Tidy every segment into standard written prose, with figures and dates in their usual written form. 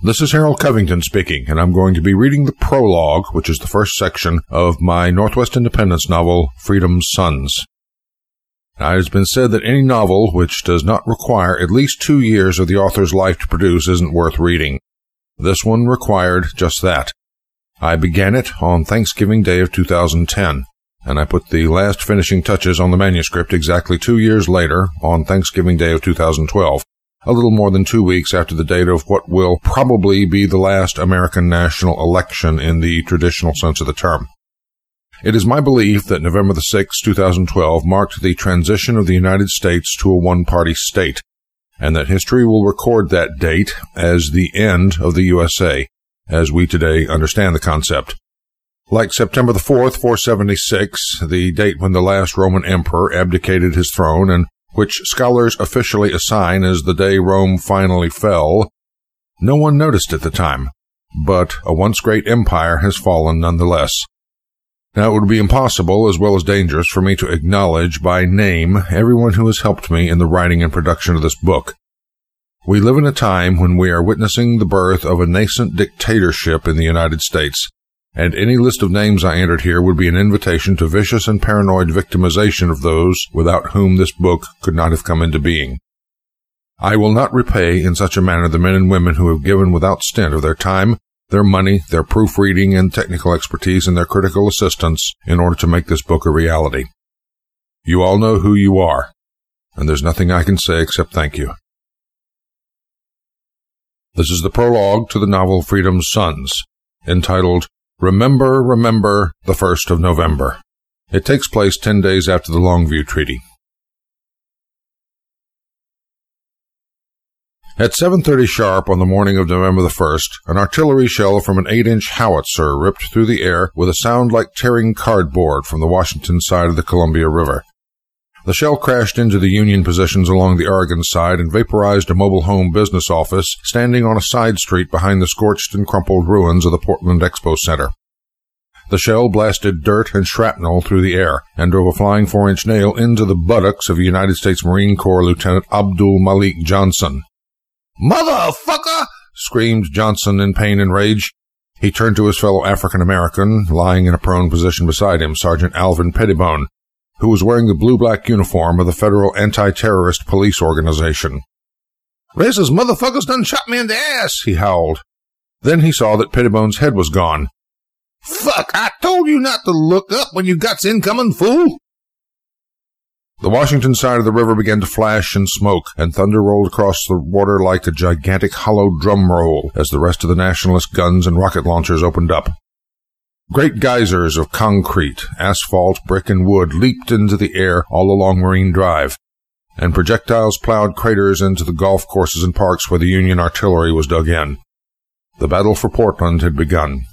This is Harold Covington speaking, and I'm going to be reading the prologue, which is the first section of my Northwest Independence novel, Freedom's Sons. Now, it has been said that any novel which does not require at least 2 years of the author's life to produce isn't worth reading. This one required just that. I began it on Thanksgiving Day of 2010, and I put the last finishing touches on the manuscript exactly 2 years later on Thanksgiving Day of 2012. A little more than 2 weeks after the date of what will probably be the last American national election in the traditional sense of the term. It is my belief that November 6, 2012 marked the transition of the United States to a one-party state, and that history will record that date as the end of the USA, as we today understand the concept. Like September 4th, 476, the date when the last Roman emperor abdicated his throne and which scholars officially assign as the day Rome finally fell, no one noticed at the time, but a once great empire has fallen nonetheless. Now, it would be impossible, as well as dangerous, for me to acknowledge by name everyone who has helped me in the writing and production of this book. We live in a time when we are witnessing the birth of a nascent dictatorship in the United States, and any list of names I entered here would be an invitation to vicious and paranoid victimization of those without whom this book could not have come into being. I will not repay in such a manner the men and women who have given without stint of their time, their money, their proofreading and technical expertise, and their critical assistance in order to make this book a reality. You all know who you are, and there's nothing I can say except thank you. This is the prologue to the novel Freedom's Sons, entitled Remember, Remember the 1st of November. It takes place 10 days after the Longview Treaty. At 7:30 sharp on the morning of November the 1st, an artillery shell from an 8-inch howitzer ripped through the air with a sound like tearing cardboard from the Washington side of the Columbia River. The shell crashed into the Union positions along the Oregon side and vaporized a mobile home business office standing on a side street behind the scorched and crumpled ruins of the Portland Expo Center. The shell blasted dirt and shrapnel through the air and drove a flying 4-inch nail into the buttocks of United States Marine Corps Lieutenant Abdul Malik Johnson. "Motherfucker!" screamed Johnson in pain and rage. He turned to his fellow African-American, lying in a prone position beside him, Sergeant Alvin Pettibone, who was wearing the blue-black uniform of the Federal Anti-Terrorist Police Organization. "Racist motherfuckers done shot me in the ass," he howled. Then he saw that Pettibone's head was gone. "Fuck, I told you not to look up when you got incoming, fool!" The Washington side of the river began to flash and smoke, and thunder rolled across the water like a gigantic hollow drum roll as the rest of the nationalist guns and rocket launchers opened up. Great geysers of concrete, asphalt, brick, and wood leaped into the air all along Marine Drive, and projectiles plowed craters into the golf courses and parks where the Union artillery was dug in. The battle for Portland had begun.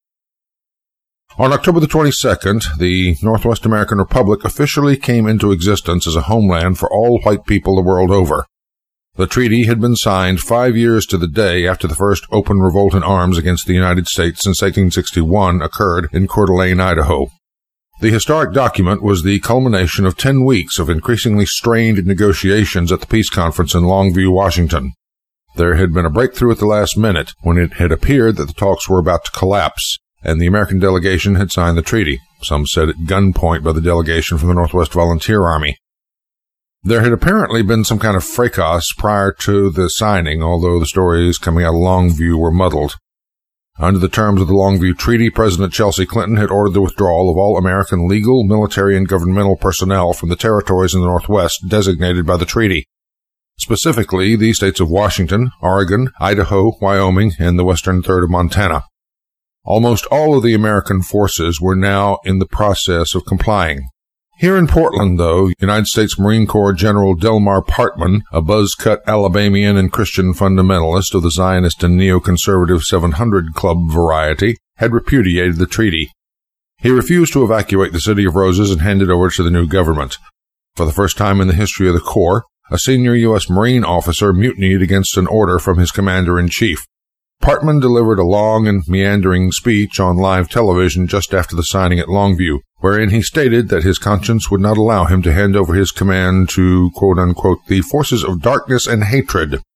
On October the 22nd, the Northwest American Republic officially came into existence as a homeland for all white people the world over. The treaty had been signed 5 years to the day after the first open revolt in arms against the United States since 1861 occurred in Coeur d'Alene, Idaho. The historic document was the culmination of 10 weeks of increasingly strained negotiations at the peace conference in Longview, Washington. There had been a breakthrough at the last minute when it had appeared that the talks were about to collapse, and the American delegation had signed the treaty, some said at gunpoint by the delegation from the Northwest Volunteer Army. There had apparently been some kind of fracas prior to the signing, although the stories coming out of Longview were muddled. Under the terms of the Longview Treaty, President Chelsea Clinton had ordered the withdrawal of all American legal, military, and governmental personnel from the territories in the Northwest designated by the treaty. Specifically, the states of Washington, Oregon, Idaho, Wyoming, and the western third of Montana. Almost all of the American forces were now in the process of complying. Here in Portland, though, United States Marine Corps General Delmar Parkman, a buzz-cut Alabamian and Christian fundamentalist of the Zionist and neoconservative 700 Club variety, had repudiated the treaty. He refused to evacuate the City of Roses and hand it over to the new government. For the first time in the history of the Corps, a senior U.S. Marine officer mutinied against an order from his commander-in-chief. Parkman delivered a long and meandering speech on live television just after the signing at Longview, wherein he stated that his conscience would not allow him to hand over his command to, quote-unquote, the forces of darkness and hatred.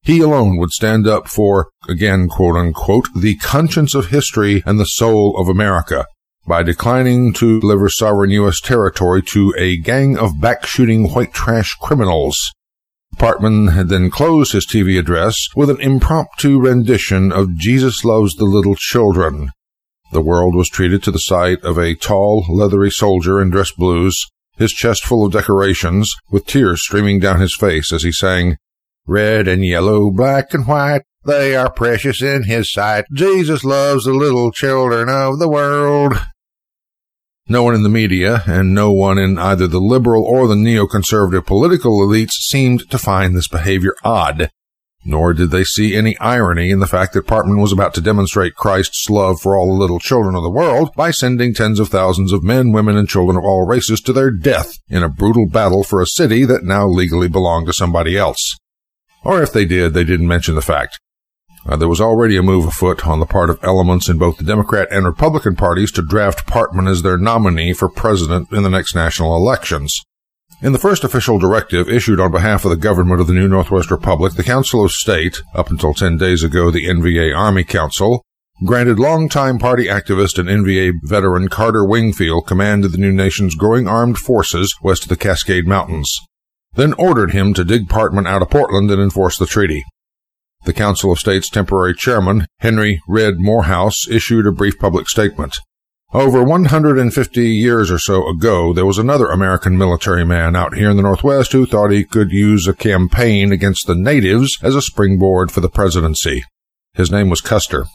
He alone would stand up for, again, quote-unquote, the conscience of history and the soul of America, by declining to deliver sovereign U.S. territory to a gang of back-shooting white trash criminals. Parkman had then closed his TV address with an impromptu rendition of Jesus Loves the Little Children. The world was treated to the sight of a tall, leathery soldier in dress blues, his chest full of decorations, with tears streaming down his face as he sang, "Red and yellow, black and white, they are precious in his sight. Jesus loves the little children of the world." No one in the media, and no one in either the liberal or the neoconservative political elites seemed to find this behavior odd, nor did they see any irony in the fact that Parkman was about to demonstrate Christ's love for all the little children of the world by sending tens of thousands of men, women, and children of all races to their death in a brutal battle for a city that now legally belonged to somebody else. Or if they did, they didn't mention the fact. There was already a move afoot on the part of elements in both the Democrat and Republican parties to draft Parkman as their nominee for president in the next national elections. In the first official directive issued on behalf of the government of the new Northwest Republic, the Council of State, up until 10 days ago the NVA Army Council, granted longtime party activist and NVA veteran Carter Wingfield command of the new nation's growing armed forces west of the Cascade Mountains, then ordered him to dig Parkman out of Portland and enforce the treaty. The Council of State's temporary chairman, Henry Red Morehouse, issued a brief public statement. Over 150 years or so ago, there was another American military man out here in the Northwest who thought he could use a campaign against the natives as a springboard for the presidency. His name was Custer.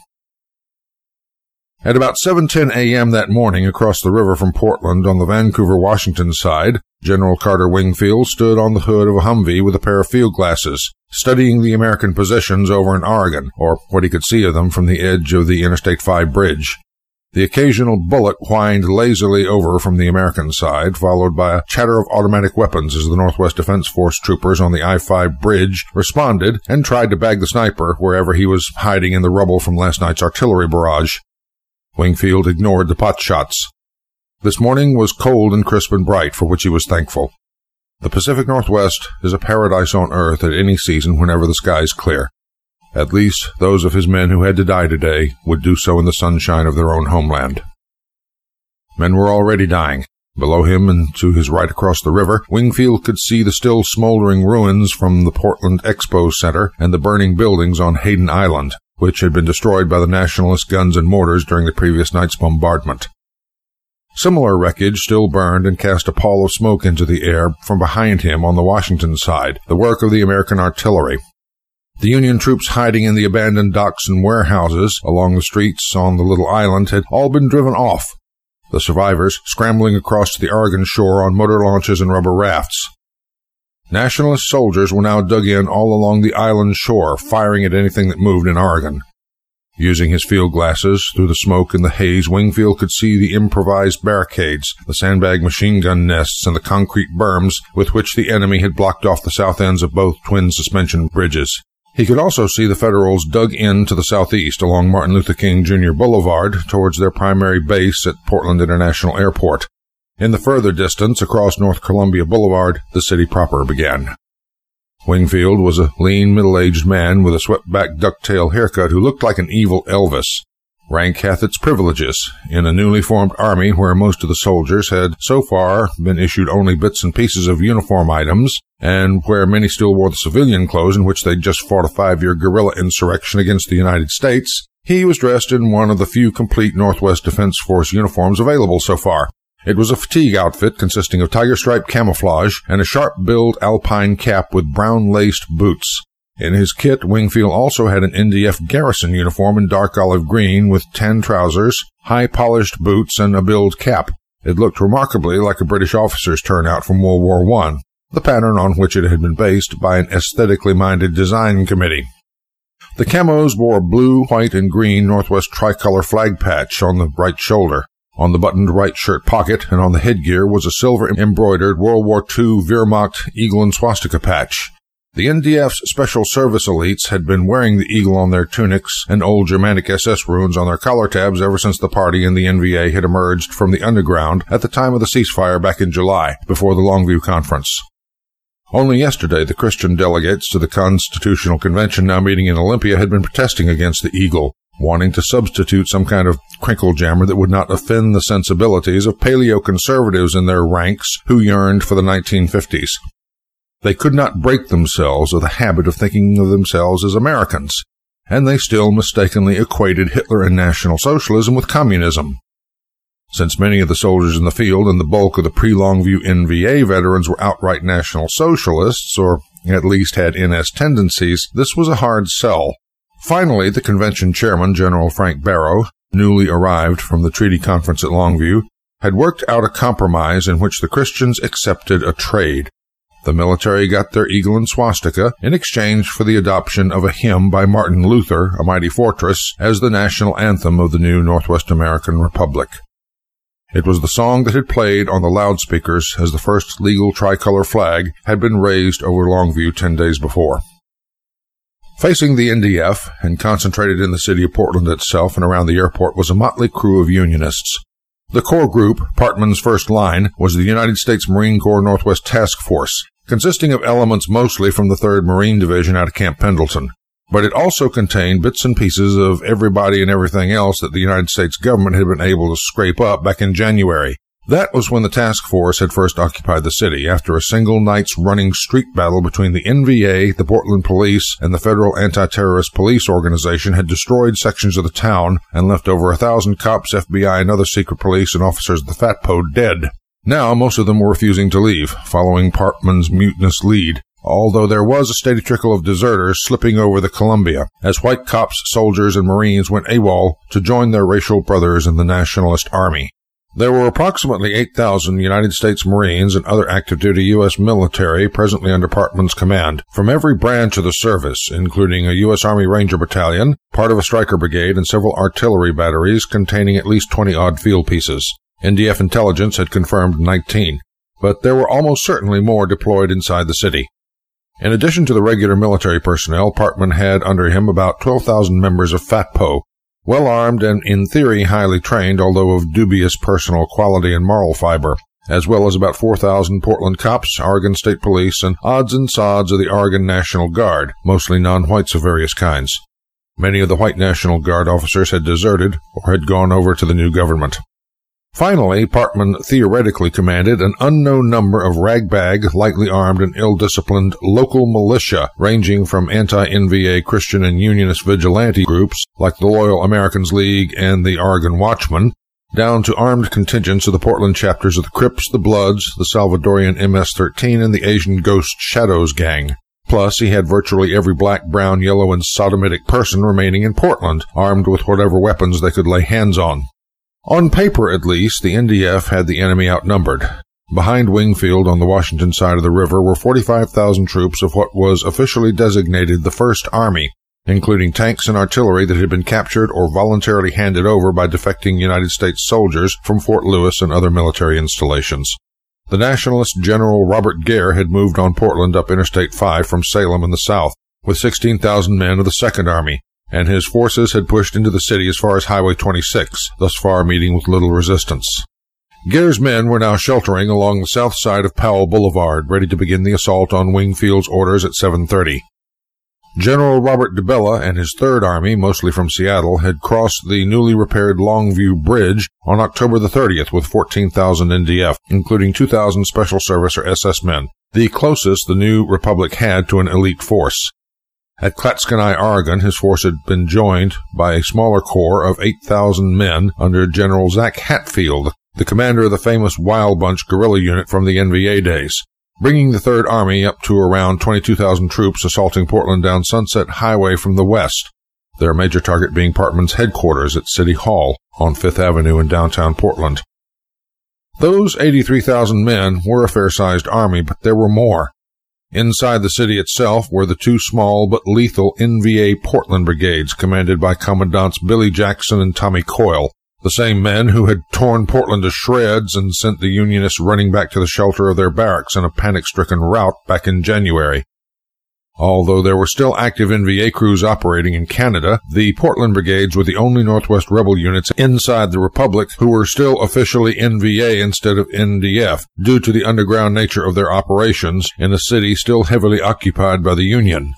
At about 7:10 a.m. that morning, across the river from Portland on the Vancouver, Washington side, General Carter Wingfield stood on the hood of a Humvee with a pair of field glasses, studying the American positions over in Oregon, or what he could see of them from the edge of the Interstate 5 bridge. The occasional bullet whined lazily over from the American side, followed by a chatter of automatic weapons as the Northwest Defense Force troopers on the I-5 bridge responded and tried to bag the sniper wherever he was hiding in the rubble from last night's artillery barrage. Wingfield ignored the pot shots. This morning was cold and crisp and bright, for which he was thankful. The Pacific Northwest is a paradise on earth at any season whenever the sky's clear. At least those of his men who had to die today would do so in the sunshine of their own homeland. Men were already dying. Below him and to his right across the river, Wingfield could see the still smoldering ruins from the Portland Expo Center and the burning buildings on Hayden Island, which had been destroyed by the nationalist guns and mortars during the previous night's bombardment. Similar wreckage still burned and cast a pall of smoke into the air from behind him on the Washington side, the work of the American artillery. The Union troops hiding in the abandoned docks and warehouses along the streets on the little island had all been driven off, the survivors scrambling across to the Oregon shore on motor launches and rubber rafts. Nationalist soldiers were now dug in all along the island shore, firing at anything that moved in Oregon. Using his field glasses through the smoke and the haze, Wingfield could see the improvised barricades, the sandbag machine gun nests, and the concrete berms with which the enemy had blocked off the south ends of both twin suspension bridges. He could also see the Federals dug in to the southeast along Martin Luther King Jr. Boulevard towards their primary base at Portland International Airport. In the further distance, across North Columbia Boulevard, the city proper began. Wingfield was a lean, middle-aged man with a swept-back ducktail haircut who looked like an evil Elvis. Rank hath its privileges in a newly formed army where most of the soldiers had so far been issued only bits and pieces of uniform items, and where many still wore the civilian clothes in which they'd just fought a 5-year guerrilla insurrection against the United States. He was dressed in one of the few complete Northwest Defense Force uniforms available so far. It was a fatigue outfit consisting of tiger-striped camouflage and a sharp-billed alpine cap with brown-laced boots. In his kit, Wingfield also had an NDF garrison uniform in dark olive green with tan trousers, high-polished boots, and a billed cap. It looked remarkably like a British officer's turnout from World War I, the pattern on which it had been based by an aesthetically minded design committee. The camos bore a blue, white, and green Northwest tricolor flag patch on the right shoulder. On the buttoned right shirt pocket and on the headgear was a silver-embroidered World War II Wehrmacht eagle and swastika patch. The NDF's Special Service elites had been wearing the eagle on their tunics and old Germanic SS runes on their collar tabs ever since the party in the NVA had emerged from the underground at the time of the ceasefire back in July, before the Longview Conference. Only yesterday, the Christian delegates to the Constitutional Convention now meeting in Olympia had been protesting against the eagle, wanting to substitute some kind of crinkle jammer that would not offend the sensibilities of paleo-conservatives in their ranks who yearned for the 1950s. They could not break themselves of the habit of thinking of themselves as Americans, and they still mistakenly equated Hitler and National Socialism with communism. Since many of the soldiers in the field and the bulk of the pre-Longview NVA veterans were outright National Socialists, or at least had NS tendencies, this was a hard sell. Finally, the convention chairman, General Frank Barrow, newly arrived from the treaty conference at Longview, had worked out a compromise in which the Christians accepted a trade. The military got their eagle and swastika in exchange for the adoption of a hymn by Martin Luther, A Mighty Fortress, as the national anthem of the new Northwest American Republic. It was the song that had played on the loudspeakers as the first legal tricolor flag had been raised over Longview 10 days before. Facing the NDF, and concentrated in the city of Portland itself and around the airport, was a motley crew of Unionists. The core group, Partman's first line, was the United States Marine Corps Northwest Task Force, consisting of elements mostly from the 3rd Marine Division out of Camp Pendleton. But it also contained bits and pieces of everybody and everything else that the United States government had been able to scrape up back in January. That was when the task force had first occupied the city, after a single night's running street battle between the NVA, the Portland Police, and the Federal Anti-Terrorist Police Organization had destroyed sections of the town and left over 1,000 cops, FBI, and other secret police and officers of the FATPO dead. Now, most of them were refusing to leave, following Partman's mutinous lead, although there was a steady trickle of deserters slipping over the Columbia, as white cops, soldiers, and Marines went AWOL to join their racial brothers in the Nationalist Army. There were approximately 8,000 United States Marines and other active-duty U.S. military presently under Partman's command, from every branch of the service, including a U.S. Army Ranger Battalion, part of a Stryker Brigade, and several artillery batteries containing at least 20-odd field pieces. NDF intelligence had confirmed 19, but there were almost certainly more deployed inside the city. In addition to the regular military personnel, Partman had under him about 12,000 members of FATPO, well-armed and, in theory, highly trained, although of dubious personal quality and moral fiber, as well as about 4,000 Portland cops, Oregon State Police, and odds and sods of the Oregon National Guard, mostly non-whites of various kinds. Many of the white National Guard officers had deserted or had gone over to the new government. Finally, Partman theoretically commanded an unknown number of ragbag, lightly armed, and ill-disciplined local militia, ranging from anti-NVA Christian and Unionist vigilante groups like the Loyal Americans League and the Oregon Watchmen, down to armed contingents of the Portland chapters of the Crips, the Bloods, the Salvadorian MS-13, and the Asian Ghost Shadows Gang. Plus, he had virtually every black, brown, yellow, and sodomitic person remaining in Portland, armed with whatever weapons they could lay hands on. On paper, at least, the NDF had the enemy outnumbered. Behind Wingfield on the Washington side of the river were 45,000 troops of what was officially designated the First Army, including tanks and artillery that had been captured or voluntarily handed over by defecting United States soldiers from Fort Lewis and other military installations. The nationalist General Robert Gere had moved on Portland up Interstate 5 from Salem in the south, with 16,000 men of the Second Army, and his forces had pushed into the city as far as Highway 26, thus far meeting with little resistance. Gere's men were now sheltering along the south side of Powell Boulevard, ready to begin the assault on Wingfield's orders at 7:30. General Robert DeBella and his Third Army, mostly from Seattle, had crossed the newly repaired Longview Bridge on October the 30th with 14,000 NDF, including 2,000 Special Service or SS men, the closest the new Republic had to an elite force. At Clatskanie, Oregon, his force had been joined by a smaller corps of 8,000 men under General Zach Hatfield, the commander of the famous Wild Bunch guerrilla unit from the NVA days, bringing the Third Army up to around 22,000 troops assaulting Portland down Sunset Highway from the west, their major target being Partman's headquarters at City Hall on Fifth Avenue in downtown Portland. Those 83,000 men were a fair-sized army, but there were more. Inside the city itself were the two small but lethal NVA Portland brigades commanded by Commandants Billy Jackson and Tommy Coyle, the same men who had torn Portland to shreds and sent the Unionists running back to the shelter of their barracks in a panic-stricken rout back in January. Although there were still active NVA crews operating in Canada, the Portland Brigades were the only Northwest rebel units inside the Republic who were still officially NVA instead of NDF, due to the underground nature of their operations in a city still heavily occupied by the Union.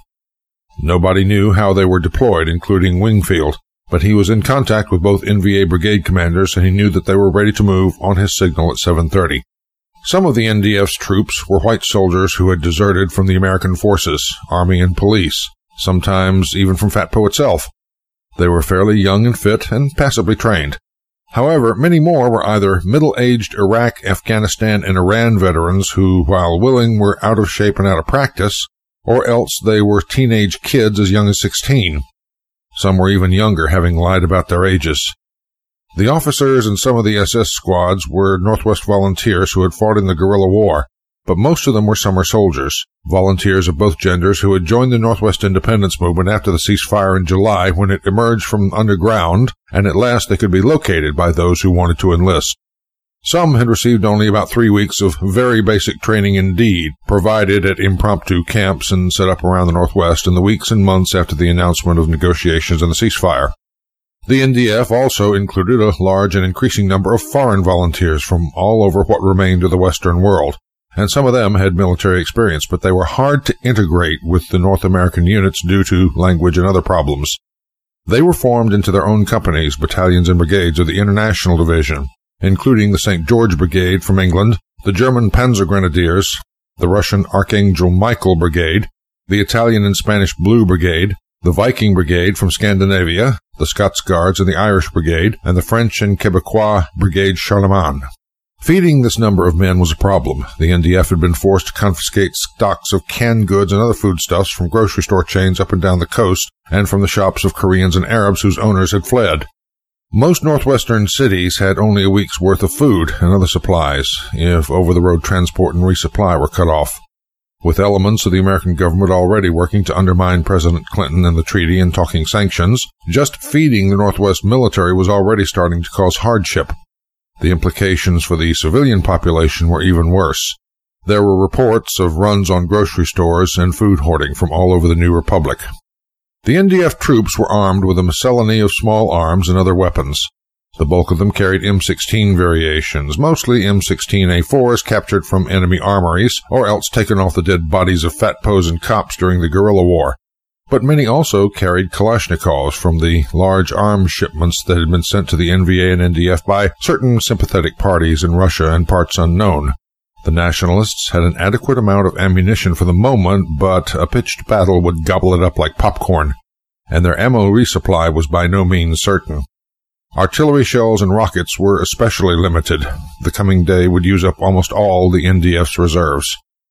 Nobody knew how they were deployed, including Wingfield, but he was in contact with both NVA brigade commanders, and he knew that they were ready to move on his signal at 7:30. Some of the NDF's troops were white soldiers who had deserted from the American forces, Army and police, sometimes even from FATPO itself. They were fairly young and fit and passably trained. However, many more were either middle-aged Iraq, Afghanistan, and Iran veterans who, while willing, were out of shape and out of practice, or else they were teenage kids as young as 16. Some were even younger, having lied about their ages. The officers in some of the SS squads were Northwest volunteers who had fought in the guerrilla war, but most of them were summer soldiers, volunteers of both genders who had joined the Northwest independence movement after the ceasefire in July when it emerged from underground, and at last they could be located by those who wanted to enlist. Some had received only about 3 weeks of very basic training indeed, provided at impromptu camps and set up around the Northwest in the weeks and months after the announcement of negotiations and the ceasefire. The NDF also included a large and increasing number of foreign volunteers from all over what remained of the Western world, and some of them had military experience, but they were hard to integrate with the North American units due to language and other problems. They were formed into their own companies, battalions, and brigades of the International Division, including the St. George Brigade from England, the German Panzer Grenadiers, the Russian Archangel Michael Brigade, the Italian and Spanish Blue Brigade, the Viking Brigade from Scandinavia, the Scots Guards and the Irish Brigade, and the French and Quebecois Brigade Charlemagne. Feeding this number of men was a problem. The NDF had been forced to confiscate stocks of canned goods and other foodstuffs from grocery store chains up and down the coast, and from the shops of Koreans and Arabs whose owners had fled. Most northwestern cities had only a week's worth of food and other supplies, if over-the-road transport and resupply were cut off. With elements of the American government already working to undermine President Clinton and the treaty and talking sanctions, just feeding the Northwest military was already starting to cause hardship. The implications for the civilian population were even worse. There were reports of runs on grocery stores and food hoarding from all over the new republic. The NDF troops were armed with a miscellany of small arms and other weapons. The bulk of them carried M16 variations, mostly M16A4s captured from enemy armories, or else taken off the dead bodies of FATPOs and cops during the guerrilla war. But many also carried Kalashnikovs from the large arms shipments that had been sent to the NVA and NDF by certain sympathetic parties in Russia and parts unknown. The Nationalists had an adequate amount of ammunition for the moment, but a pitched battle would gobble it up like popcorn, and their ammo resupply was by no means certain. Artillery shells and rockets were especially limited. The coming day would use up almost all the NDF's reserves.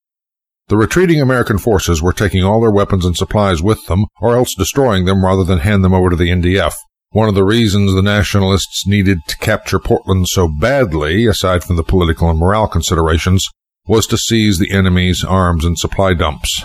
The retreating American forces were taking all their weapons and supplies with them, or else destroying them rather than hand them over to the NDF. One of the reasons the Nationalists needed to capture Portland so badly, aside from the political and morale considerations, was to seize the enemy's arms and supply dumps.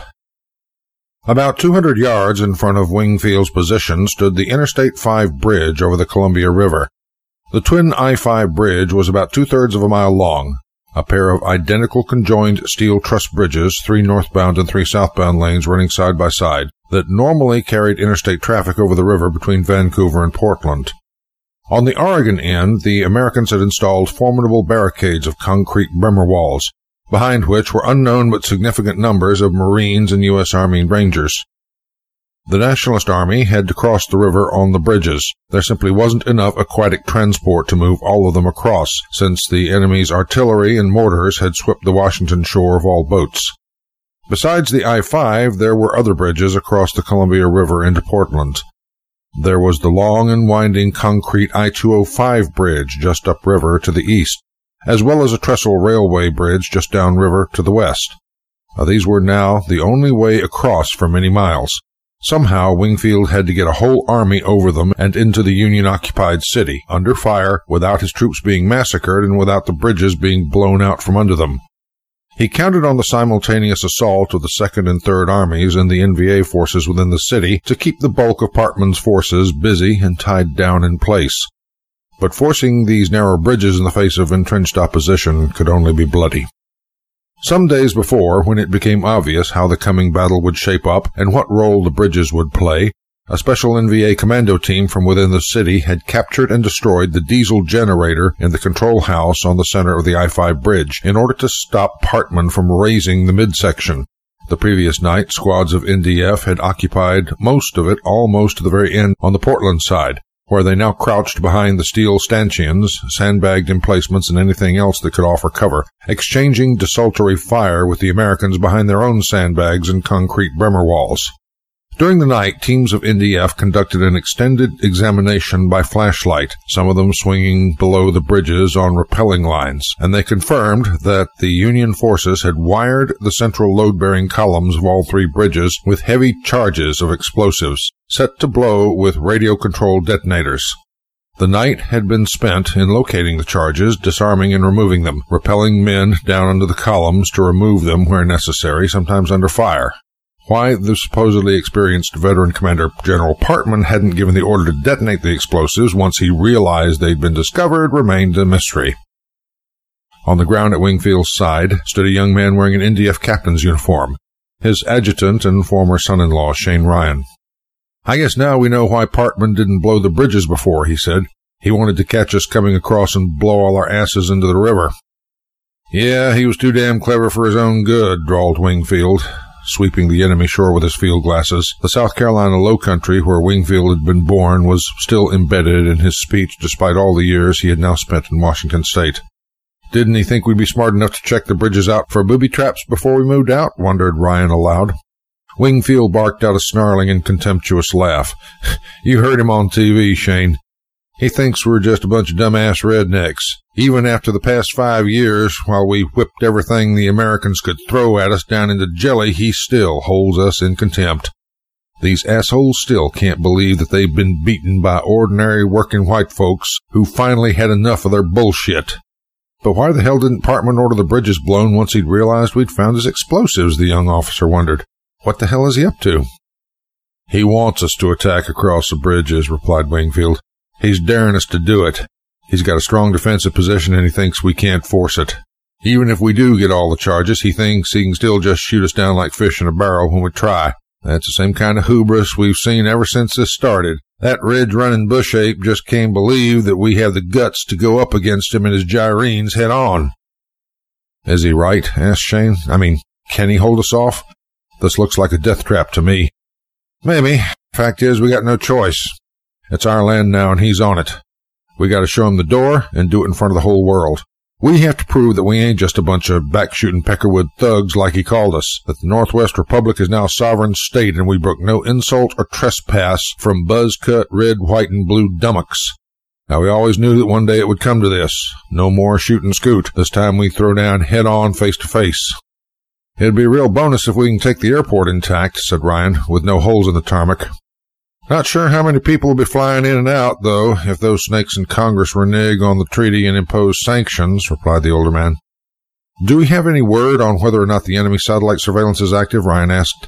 About 200 yards in front of Wingfield's position stood the Interstate 5 bridge over the Columbia River. The twin I-5 bridge was about 2/3 of a mile long, a pair of identical conjoined steel truss bridges, 3 northbound and 3 southbound lanes running side by side, that normally carried interstate traffic over the river between Vancouver and Portland. On the Oregon end, the Americans had installed formidable barricades of concrete Bremer walls, behind which were unknown but significant numbers of Marines and U.S. Army Rangers. The Nationalist Army had to cross the river on the bridges. There simply wasn't enough aquatic transport to move all of them across, since the enemy's artillery and mortars had swept the Washington shore of all boats. Besides the I-5, there were other bridges across the Columbia River into Portland. There was the long and winding concrete I-205 bridge just upriver to the east, as well as a trestle railway bridge just downriver to the west. These were now the only way across for many miles. Somehow, Wingfield had to get a whole army over them and into the Union-occupied city, under fire, without his troops being massacred and without the bridges being blown out from under them. He counted on the simultaneous assault of the 2nd and 3rd Armies and the NVA forces within the city to keep the bulk of Parkman's forces busy and tied down in place. But forcing these narrow bridges in the face of entrenched opposition could only be bloody. Some days before, when it became obvious how the coming battle would shape up and what role the bridges would play, a special NVA commando team from within the city had captured and destroyed the diesel generator in the control house on the center of the I-5 bridge in order to stop Parkman from raising the midsection. The previous night, squads of NDF had occupied most of it almost to the very end on the Portland side, where they now crouched behind the steel stanchions, sandbagged emplacements, and anything else that could offer cover, exchanging desultory fire with the Americans behind their own sandbags and concrete Bremer walls. During the night, teams of NDF conducted an extended examination by flashlight, some of them swinging below the bridges on rappelling lines, and they confirmed that the Union forces had wired the central load-bearing columns of all three bridges with heavy charges of explosives, set to blow with radio-controlled detonators. The night had been spent in locating the charges, disarming and removing them, rappelling men down under the columns to remove them where necessary, sometimes under fire. Why the supposedly experienced veteran commander General Parkman hadn't given the order to detonate the explosives once he realized they'd been discovered remained a mystery. On the ground at Wingfield's side stood a young man wearing an NDF captain's uniform, his adjutant and former son-in-law, Shane Ryan. "I guess now we know why Parkman didn't blow the bridges before," he said. "He wanted to catch us coming across and blow all our asses into the river." "Yeah, he was too damn clever for his own good," drawled Wingfield, sweeping the enemy shore with his field glasses. The South Carolina low country where Wingfield had been born was still embedded in his speech despite all the years he had now spent in Washington state. "Didn't he think we'd be smart enough to check the bridges out for booby traps before we moved out?" wondered Ryan aloud. Wingfield barked out a snarling and contemptuous laugh. "You heard him on TV, Shane. He thinks we're just a bunch of dumbass rednecks. Even after the past 5 years, while we whipped everything the Americans could throw at us down into jelly, he still holds us in contempt. These assholes still can't believe that they've been beaten by ordinary working white folks who finally had enough of their bullshit." "But why the hell didn't Parkman order the bridges blown once he'd realized we'd found his explosives?" the young officer wondered. "What the hell is he up to?" "He wants us to attack across the bridges," replied Wingfield. "He's daring us to do it. He's got a strong defensive position and he thinks we can't force it. Even if we do get all the charges, he thinks he can still just shoot us down like fish in a barrel when we try. That's the same kind of hubris we've seen ever since this started. That ridge-running bush ape just can't believe that we have the guts to go up against him and his gyrenes head on." "Is he right?" asked Shane. Can he hold us off? This looks like a death trap to me." "Maybe. Fact is, we got no choice. It's our land now and he's on it. We got to show him the door and do it in front of the whole world. We have to prove that we ain't just a bunch of back-shooting Peckerwood thugs like he called us, that the Northwest Republic is now a sovereign state and we brook no insult or trespass from buzz-cut red, white, and blue dummocks. Now, we always knew that one day it would come to this. No more shoot and scoot. This time we throw down head-on, face-to-face." "It'd be a real bonus if we can take the airport intact," said Ryan, "with no holes in the tarmac." "Not sure how many people will be flying in and out, though, if those snakes in Congress renege on the treaty and impose sanctions," replied the older man. "Do we have any word on whether or not the enemy satellite surveillance is active?" Ryan asked.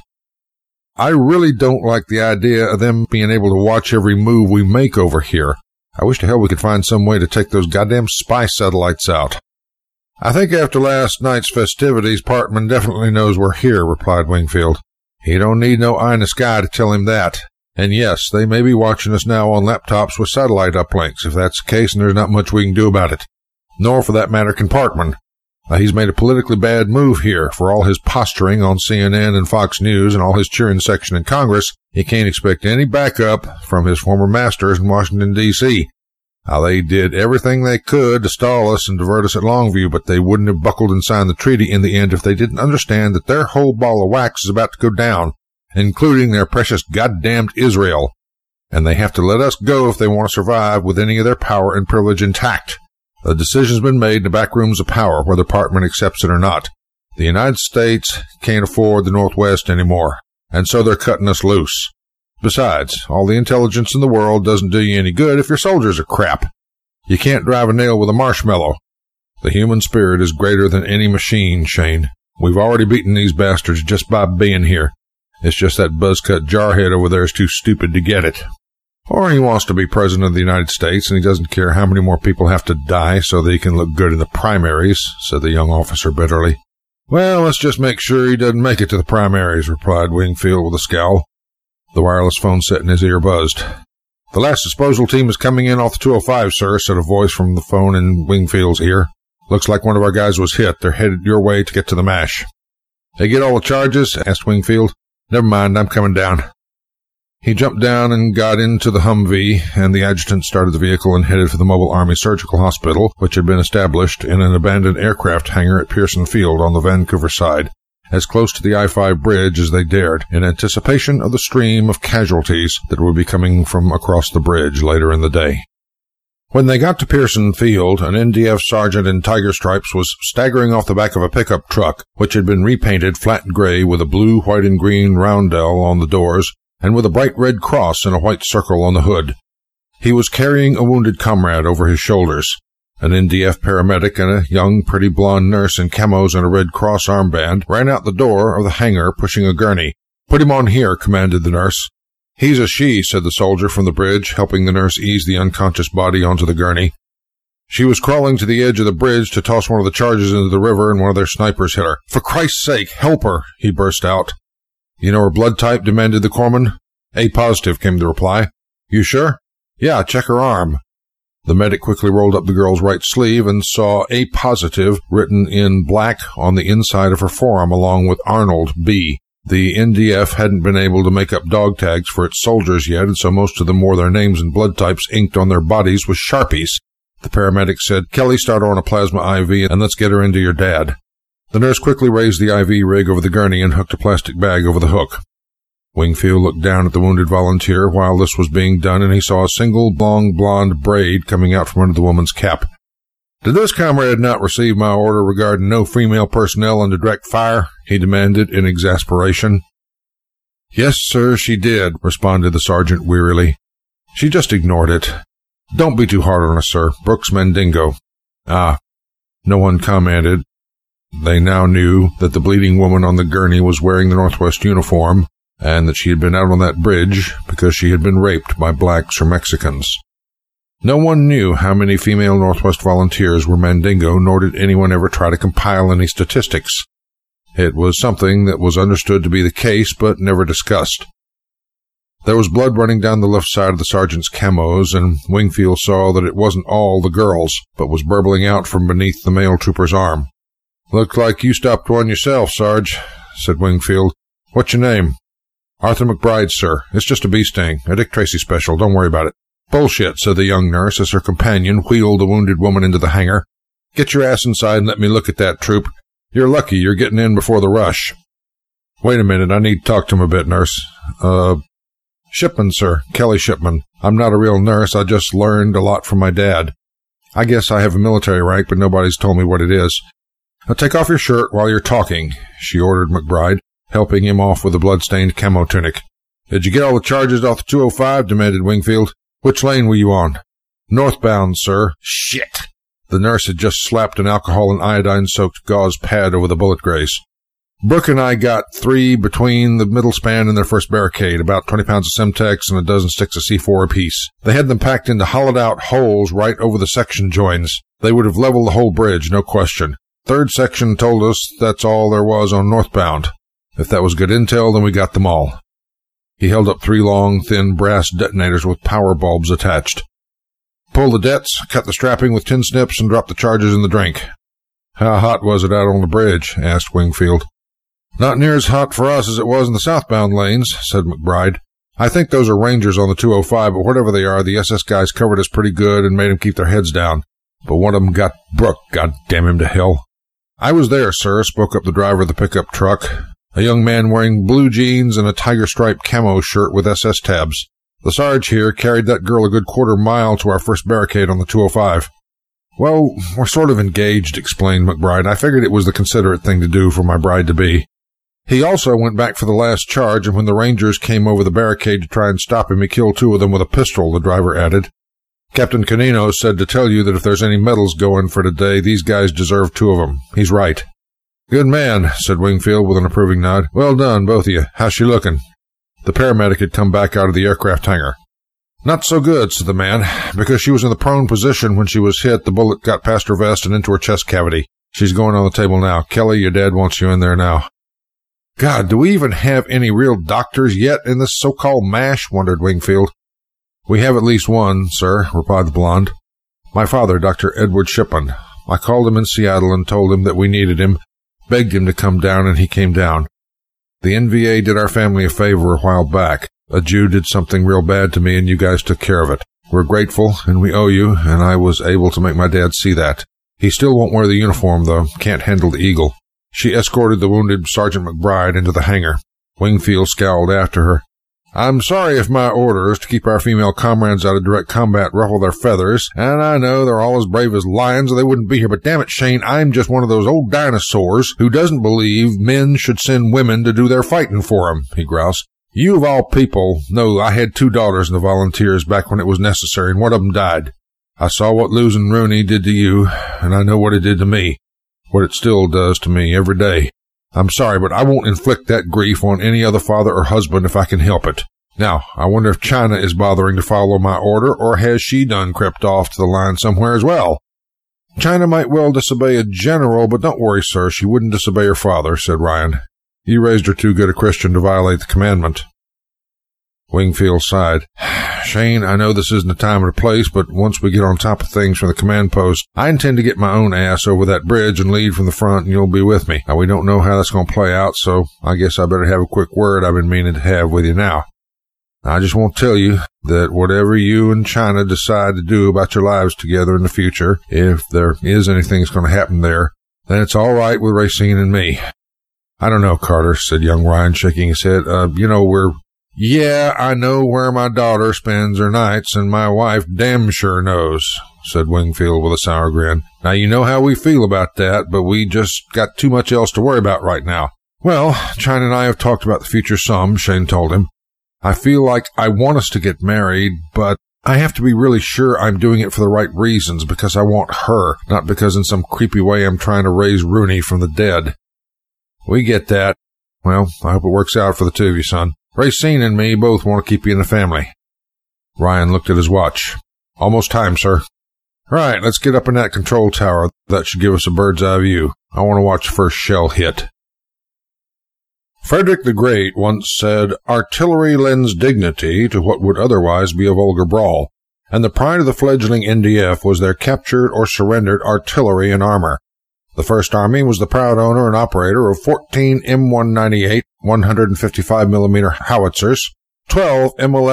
"I really don't like the idea of them being able to watch every move we make over here. I wish to hell we could find some way to take those goddamn spy satellites out." "I think after last night's festivities, Parkman definitely knows we're here," replied Wingfield. "He don't need no eye in the sky to tell him that. And yes, they may be watching us now on laptops with satellite uplinks. If that's the case, and there's not much we can do about it. Nor, for that matter, can Parkman. He's made a politically bad move here. For all his posturing on CNN and Fox News and all his cheering section in Congress, he can't expect any backup from his former masters in Washington, D.C. Now, they did everything they could to stall us and divert us at Longview, but they wouldn't have buckled and signed the treaty in the end if they didn't understand that their whole ball of wax is about to go down, including their precious goddamned Israel. And they have to let us go if they want to survive with any of their power and privilege intact. The decision's been made in the back rooms of power, whether Parkman accepts it or not. The United States can't afford the Northwest anymore, and so they're cutting us loose. Besides, all the intelligence in the world doesn't do you any good if your soldiers are crap. You can't drive a nail with a marshmallow. The human spirit is greater than any machine, Shane. We've already beaten these bastards just by being here. It's just that buzzcut jarhead over there is too stupid to get it. Or he wants to be president of the United States, and he doesn't care how many more people have to die so that he can look good in the primaries," said the young officer bitterly. Well, let's just make sure he doesn't make it to the primaries, replied Wingfield with a scowl. The wireless phone set in his ear buzzed. The last disposal team is coming in off the 205, sir, said a voice from the phone in Wingfield's ear. Looks like one of our guys was hit. They're headed your way to get to the MASH. They get all the charges? Asked Wingfield. Never mind, I'm coming down. He jumped down and got into the Humvee, and the adjutant started the vehicle and headed for the Mobile Army Surgical Hospital, which had been established in an abandoned aircraft hangar at Pearson Field on the Vancouver side, as close to the I-5 bridge as they dared, in anticipation of the stream of casualties that would be coming from across the bridge later in the day. When they got to Pearson Field, an NDF sergeant in tiger stripes was staggering off the back of a pickup truck, which had been repainted flat gray with a blue, white, and green roundel on the doors, and with a bright red cross and a white circle on the hood. He was carrying a wounded comrade over his shoulders. An NDF paramedic and a young, pretty blonde nurse in camos and a red cross armband ran out the door of the hangar pushing a gurney. "Put him on here," commanded the nurse. "He's a she," said the soldier from the bridge, helping the nurse ease the unconscious body onto the gurney. "She was crawling to the edge of the bridge to toss one of the charges into the river, and one of their snipers hit her. For Christ's sake, help her!" he burst out. "You know her blood type?" demanded the corpsman. "A positive," came the reply. "You sure?" "Yeah, check her arm." The medic quickly rolled up the girl's right sleeve and saw A positive written in black on the inside of her forearm along with Arnold B. The NDF hadn't been able to make up dog tags for its soldiers yet, and so most of them wore their names and blood types inked on their bodies with Sharpies. The paramedic said, "Kelly, start her on a plasma IV and let's get her into your dad." The nurse quickly raised the IV rig over the gurney and hooked a plastic bag over the hook. Wingfield looked down at the wounded volunteer while this was being done, and he saw a single long blonde braid coming out from under the woman's cap. "Did this comrade not receive my order regarding no female personnel under direct fire?" he demanded in exasperation. "Yes, sir, she did," responded the sergeant wearily. "She just ignored it. Don't be too hard on us, sir. Brooks Mandingo." "Ah." No one commented. They now knew that the bleeding woman on the gurney was wearing the Northwest uniform, and that she had been out on that bridge because she had been raped by blacks or Mexicans. No one knew how many female Northwest volunteers were Mandingo, nor did anyone ever try to compile any statistics. It was something that was understood to be the case, but never discussed. There was blood running down the left side of the sergeant's camos, and Wingfield saw that it wasn't all the girls, but was burbling out from beneath the male trooper's arm. "Looked like you stopped one yourself, Sarge," said Wingfield. "What's your name?" "Arthur McBride, sir. It's just a bee sting. A Dick Tracy special. Don't worry about it." "Bullshit," said the young nurse as her companion wheeled the wounded woman into the hangar. "Get your ass inside and let me look at that, troop. You're lucky you're getting in before the rush." "Wait a minute. I need to talk to him a bit, nurse." Shipman, sir. Kelly Shipman. I'm not a real nurse. I just learned a lot from my dad. I guess I have a military rank, but nobody's told me what it is." "Now take off your shirt while you're talking," she ordered McBride, helping him off with a blood-stained camo tunic. "Did you get all the charges off the 205? demanded Wingfield. "Which lane were you on?" "Northbound, sir." "Shit!" The nurse had just slapped an alcohol and iodine-soaked gauze pad over the bullet graze. "Brooke and I got 3 between the middle span and their first barricade, about 20 pounds of Semtex and a dozen sticks of C4 apiece. They had them packed into hollowed-out holes right over the section joins. They would have leveled the whole bridge, no question. Third section told us that's all there was on northbound. If that was good intel, then we got them all." He held up 3 long, thin brass detonators with power bulbs attached. "Pull the dets, cut the strapping with tin snips, and drop the charges in the drink." "How hot was it out on the bridge?" asked Wingfield. "Not near as hot for us as it was in the southbound lanes," said McBride. "I think those are Rangers on the 205, but whatever they are, the SS guys covered us pretty good and made them keep their heads down. But one of them got Brooke, goddamn him to hell." "I was there, sir," spoke up the driver of the pickup truck, a young man wearing blue jeans and a tiger-striped camo shirt with SS tabs. "The Sarge here carried that girl a good quarter-mile to our first barricade on the 205. "Well, we're sort of engaged," explained McBride. "I figured it was the considerate thing to do for my bride-to-be." "He also went back for the last charge, and when the Rangers came over the barricade to try and stop him, he killed 2 of them with a pistol," the driver added. "Captain Canino said to tell you that if there's any medals going for today, these guys deserve 2 of them. He's right." "Good man," said Wingfield with an approving nod. "Well done, both of you. How's she looking?" The paramedic had come back out of the aircraft hangar. "Not so good," said the man. "Because she was in the prone position when she was hit, the bullet got past her vest and into her chest cavity. She's going on the table now. Kelly, your dad wants you in there now. God, do we even have any real doctors yet in this so-called MASH? Wondered Wingfield. We have at least one, sir, replied the blonde. My father, Dr. Edward Shipman. I called him in Seattle and told him that we needed him, begged him to come down, and he came down. The NVA did our family a favor a while back. A Jew did something real bad to me, and you guys took care of it. We're grateful, and we owe you, and I was able to make my dad see that. He still won't wear the uniform, though. Can't handle the eagle. She escorted the wounded Sergeant McBride into the hangar. Wingfield scowled after her. I'm sorry if my orders to keep our female comrades out of direct combat ruffle their feathers, and I know they're all as brave as lions or they wouldn't be here, but damn it, Shane, I'm just one of those old dinosaurs who doesn't believe men should send women to do their fighting for 'em, he groused. You of all people know I had 2 daughters in the volunteers back when it was necessary, and one of 'em died. I saw what losing Rooney did to you, and I know what it did to me. What it still does to me every day. I'm sorry, but I won't inflict that grief on any other father or husband if I can help it. Now, I wonder if China is bothering to follow my order, or has she done crept off to the line somewhere as well? China might well disobey a general, but don't worry, sir, she wouldn't disobey her father, said Ryan. You raised her too good a Christian to violate the commandment. Wingfield sighed. Shane, I know this isn't the time or the place, but once we get on top of things from the command post, I intend to get my own ass over that bridge and lead from the front, and you'll be with me. Now, we don't know how that's going to play out, so I guess I better have a quick word I've been meaning to have with you now. I just want to tell you that whatever you and China decide to do about your lives together in the future, if there is anything that's going to happen there, then it's all right with Racine and me. I don't know, Carter, said young Ryan, shaking his head. Yeah, I know where my daughter spends her nights, and my wife damn sure knows, said Wingfield with a sour grin. Now, you know how we feel about that, but we just got too much else to worry about right now. Well, China and I have talked about the future some, Shane told him. I feel like I want us to get married, but I have to be really sure I'm doing it for the right reasons, because I want her, not because in some creepy way I'm trying to raise Rooney from the dead. We get that. Well, I hope it works out for the two of you, son. Racine and me both want to keep you in the family. Ryan looked at his watch. Almost time, sir. Right, let's get up in that control tower. That should give us a bird's eye view. I want to watch the first shell hit. Frederick the Great once said, artillery lends dignity to what would otherwise be a vulgar brawl, and the pride of the fledgling NDF was their captured or surrendered artillery and armor. The First Army was the proud owner and operator of 14 M198 155mm howitzers, 12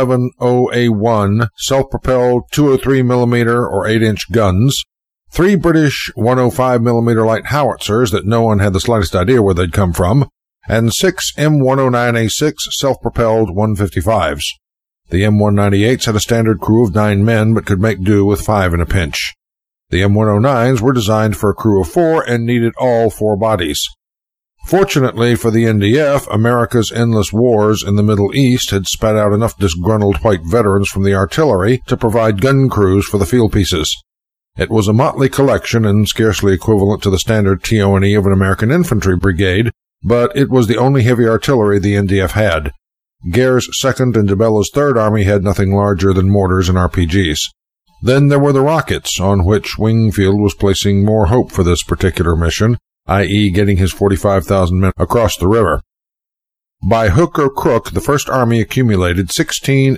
M11OA1 self-propelled 203mm or 8-inch guns, 3 British 105mm light howitzers that no one had the slightest idea where they'd come from, and 6 M109A6 self-propelled 155s. The M198s had a standard crew of 9 men but could make do with 5 in a pinch. The M109s were designed for a crew of 4 and needed all 4 bodies. Fortunately for the NDF, America's endless wars in the Middle East had spat out enough disgruntled white veterans from the artillery to provide gun crews for the field pieces. It was a motley collection and scarcely equivalent to the standard TO&E of an American infantry brigade, but it was the only heavy artillery the NDF had. Gare's 2nd and DeBella's 3rd Army had nothing larger than mortars and RPGs. Then there were the rockets, on which Wingfield was placing more hope for this particular mission, i.e. getting his 45,000 men across the river. By hook or crook, the First Army accumulated 16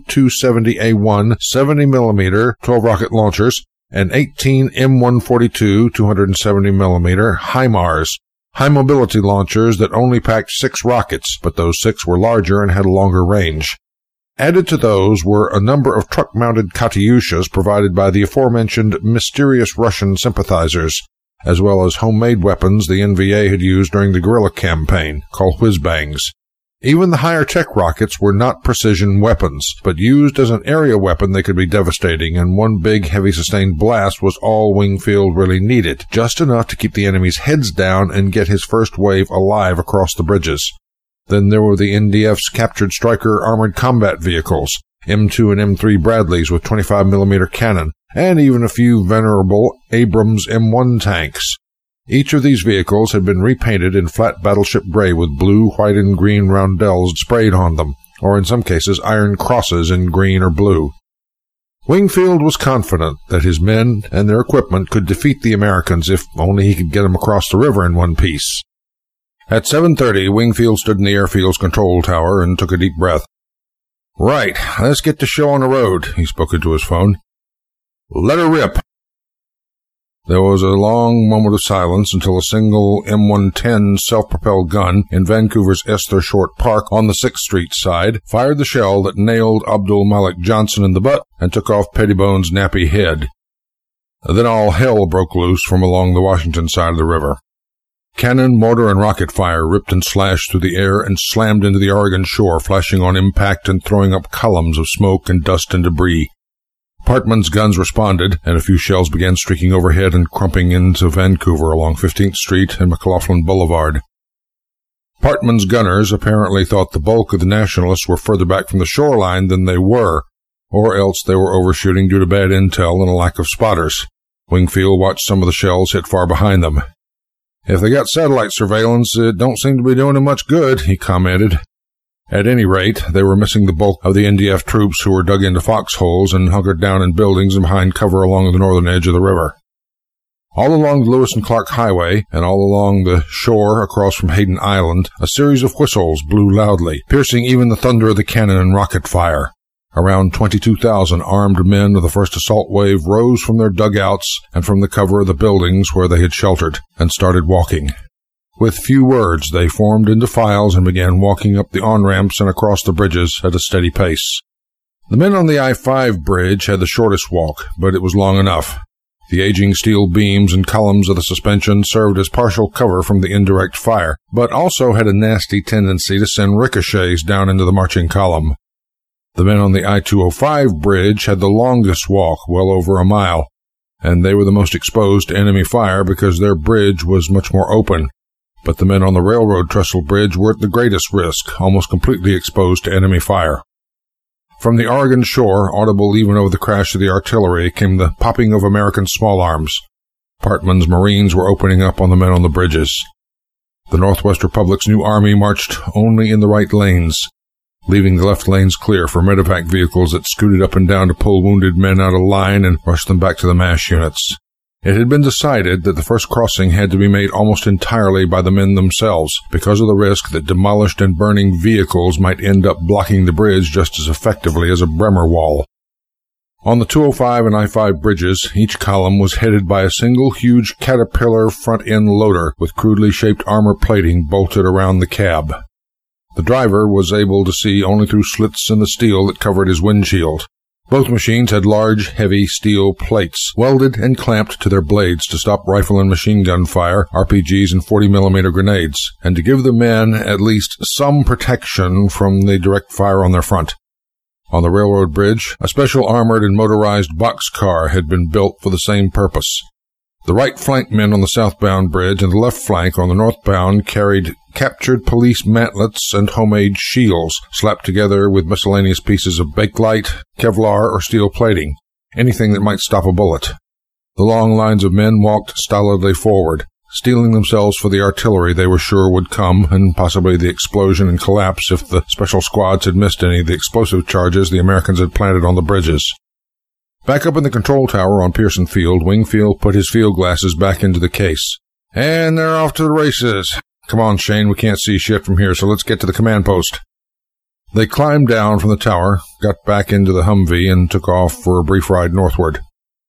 M270A1 70mm 12-rocket launchers and 18 M142 270mm HIMARS, high-mobility launchers that only packed 6 rockets, but those 6 were larger and had a longer range. Added to those were a number of truck-mounted Katyushas provided by the aforementioned mysterious Russian sympathizers, as well as homemade weapons the NVA had used during the guerrilla campaign, called whiz-bangs. Even the higher-tech rockets were not precision weapons, but used as an area weapon they could be devastating, and one big, heavy-sustained blast was all Wingfield really needed, just enough to keep the enemy's heads down and get his first wave alive across the bridges. Then there were the NDF's captured Stryker armored combat vehicles, M2 and M3 Bradleys with 25mm cannon, and even a few venerable Abrams M1 tanks. Each of these vehicles had been repainted in flat battleship gray with blue, white, and green roundels sprayed on them, or in some cases iron crosses in green or blue. Wingfield was confident that his men and their equipment could defeat the Americans if only he could get them across the river in one piece. At 7:30, Wingfield stood in the airfield's control tower and took a deep breath. "Right, let's get the show on the road," he spoke into his phone. "Let her rip." There was a long moment of silence until a single M110 self-propelled gun in Vancouver's Esther Short Park on the 6th Street side fired the shell that nailed Abdul Malik Johnson in the butt and took off Pettibone's nappy head. Then all hell broke loose from along the Washington side of the river. Cannon, mortar, and rocket fire ripped and slashed through the air and slammed into the Oregon shore, flashing on impact and throwing up columns of smoke and dust and debris. Partman's guns responded, and a few shells began streaking overhead and crumping into Vancouver along 15th Street and McLaughlin Boulevard. Partman's gunners apparently thought the bulk of the Nationalists were further back from the shoreline than they were, or else they were overshooting due to bad intel and a lack of spotters. Wingfield watched some of the shells hit far behind them. "If they got satellite surveillance, it don't seem to be doing them much good," he commented. At any rate, they were missing the bulk of the NDF troops who were dug into foxholes and hunkered down in buildings and behind cover along the northern edge of the river. All along the Lewis and Clark Highway, and all along the shore across from Hayden Island, a series of whistles blew loudly, piercing even the thunder of the cannon and rocket fire. Around 22,000 armed men of the first assault wave rose from their dugouts and from the cover of the buildings where they had sheltered, and started walking. With few words, they formed into files and began walking up the on-ramps and across the bridges at a steady pace. The men on the I-5 bridge had the shortest walk, but it was long enough. The aging steel beams and columns of the suspension served as partial cover from the indirect fire, but also had a nasty tendency to send ricochets down into the marching column. The men on the I-205 bridge had the longest walk, well over a mile, and they were the most exposed to enemy fire because their bridge was much more open. But the men on the railroad trestle bridge were at the greatest risk, almost completely exposed to enemy fire. From the Oregon shore, audible even over the crash of the artillery, came the popping of American small arms. Partman's Marines were opening up on the men on the bridges. The Northwest Republic's new army marched only in the right lanes, leaving the left lanes clear for medevac vehicles that scooted up and down to pull wounded men out of line and rush them back to the MASH units. It had been decided that the first crossing had to be made almost entirely by the men themselves, because of the risk that demolished and burning vehicles might end up blocking the bridge just as effectively as a Bremer wall. On the 205 and I-5 bridges, each column was headed by a single huge Caterpillar front-end loader with crudely shaped armor plating bolted around the cab. The driver was able to see only through slits in the steel that covered his windshield. Both machines had large, heavy steel plates welded and clamped to their blades to stop rifle and machine gun fire, RPGs, and 40mm grenades, and to give the men at least some protection from the direct fire on their front. On the railroad bridge, a special armored and motorized boxcar had been built for the same purpose. The right flank men on the southbound bridge and the left flank on the northbound carried captured police mantlets and homemade shields slapped together with miscellaneous pieces of bakelite, Kevlar, or steel plating, anything that might stop a bullet. The long lines of men walked stolidly forward, steeling themselves for the artillery they were sure would come, and possibly the explosion and collapse if the special squads had missed any of the explosive charges the Americans had planted on the bridges. Back up in the control tower on Pearson Field, Wingfield put his field glasses back into the case. "And they're off to the races. Come on, Shane, we can't see shit from here, so let's get to the command post." They climbed down from the tower, got back into the Humvee, and took off for a brief ride northward.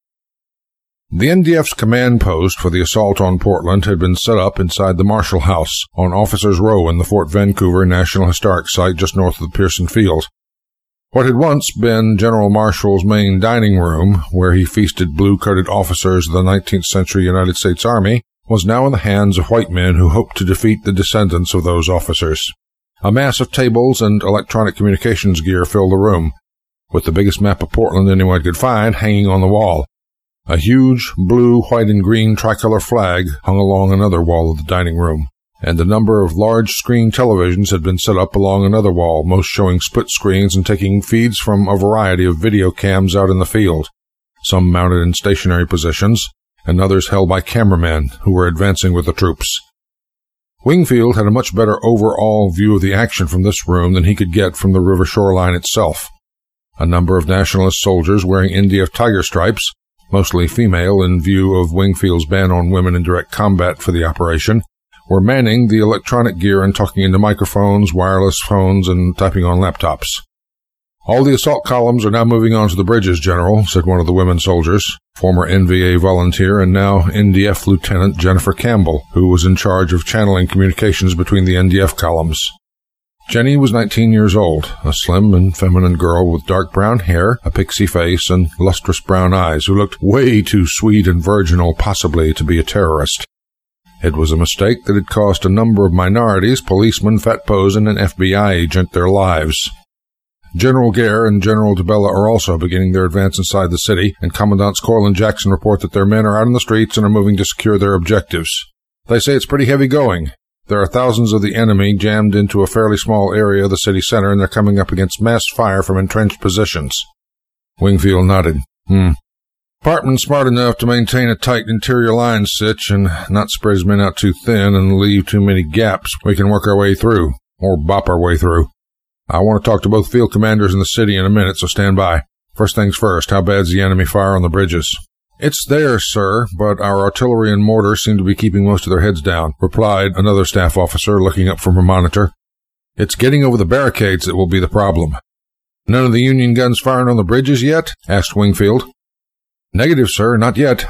The NDF's command post for the assault on Portland had been set up inside the Marshall House on Officers' Row in the Fort Vancouver National Historic Site just north of the Pearson Field. What had once been General Marshall's main dining room, where he feasted blue-coated officers of the 19th century United States Army, was now in the hands of white men who hoped to defeat the descendants of those officers. A mass of tables and electronic communications gear filled the room, with the biggest map of Portland anyone could find hanging on the wall. A huge blue, white, and green tricolor flag hung along another wall of the dining room, and a number of large-screen televisions had been set up along another wall, most showing split screens and taking feeds from a variety of video cams out in the field, some mounted in stationary positions, and others held by cameramen who were advancing with the troops. Wingfield had a much better overall view of the action from this room than he could get from the river shoreline itself. A number of nationalist soldiers wearing NDF tiger stripes, mostly female in view of Wingfield's ban on women in direct combat for the operation, were manning the electronic gear and talking into microphones, wireless phones, and typing on laptops. "All the assault columns are now moving on to the bridges, General," said one of the women soldiers, former NVA volunteer and now NDF Lieutenant Jennifer Campbell, who was in charge of channeling communications between the NDF columns. Jenny was 19 years old, a slim and feminine girl with dark brown hair, a pixie face, and lustrous brown eyes, who looked way too sweet and virginal possibly to be a terrorist. It was a mistake that had cost a number of minorities, policemen, Fat Pose, and an FBI agent their lives. General Gare and General DeBella are also beginning their advance inside the city, and Commandants Coyle and Jackson report that their men are out in the streets and are moving to secure their objectives. They say it's pretty heavy going. There are thousands of the enemy jammed into a fairly small area of the city center, and they're coming up against mass fire from entrenched positions. Wingfield nodded. Department's smart enough to maintain a tight interior line sitch and not spread his men out too thin and leave too many gaps we can work our way through, or bop our way through. I want to talk to both field commanders in the city in a minute, so stand by. First things first, how bad's the enemy fire on the bridges? "It's there, sir, but our artillery and mortar seem to be keeping most of their heads down," replied another staff officer, looking up from her monitor. "It's getting over the barricades that will be the problem." "None of the Union guns firing on the bridges yet?" asked Wingfield. "Negative, sir, not yet."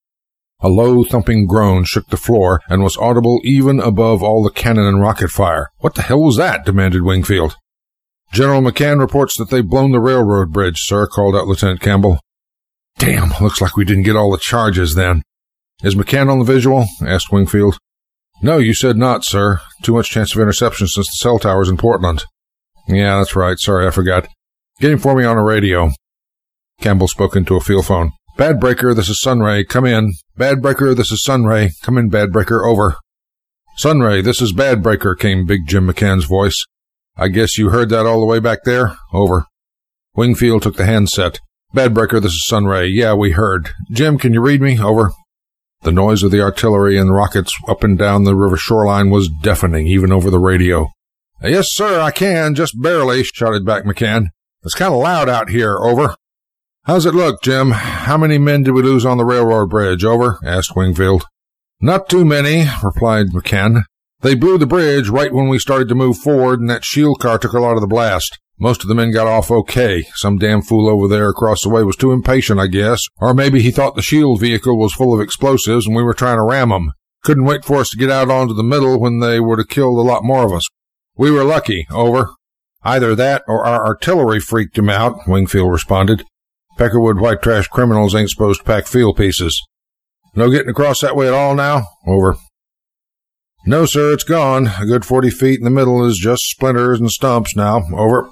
A low, thumping groan shook the floor and was audible even above all the cannon and rocket fire. "What the hell was that?" demanded Wingfield. "General McCann reports that they've blown the railroad bridge, sir," called out Lieutenant Campbell. "Damn, looks like we didn't get all the charges then." "Is McCann on the visual?" asked Wingfield. "No, you said not, sir. Too much chance of interception since the cell tower's in Portland." "Yeah, that's right. Sorry, I forgot. Get him for me on a radio." Campbell spoke into a field phone. "Bad Breaker, this is Sunray. Come in. Bad Breaker, this is Sunray. Come in, Bad Breaker. Over." "Sunray, this is Bad Breaker," came Big Jim McCann's voice. "I guess you heard that all the way back there?" Over. Wingfield took the handset. "Bad Breaker, this is Sunray. Yeah, we heard. Jim, can you read me? Over." The noise of the artillery and rockets up and down the river shoreline was deafening, even over the radio. "Yes, sir, I can, just barely," shouted back McCann. "It's kind of loud out here. Over." "How's it look, Jim? How many men did we lose on the railroad bridge? Over," asked Wingfield. "Not too many," replied McCann. "They blew the bridge right when we started to move forward, and that shield car took a lot of the blast. Most of the men got off okay. Some damn fool over there across the way was too impatient, I guess. Or maybe he thought the shield vehicle was full of explosives and we were trying to ram him. Couldn't wait for us to get out onto the middle when they would have killed a lot more of us. We were lucky." Over. "Either that or our artillery freaked him out," Wingfield responded. "Peckerwood white trash criminals ain't supposed to pack field pieces." "No getting across that way at all now?" Over. "No, sir, it's gone. A good 40 feet in the middle is just splinters and stumps now." Over.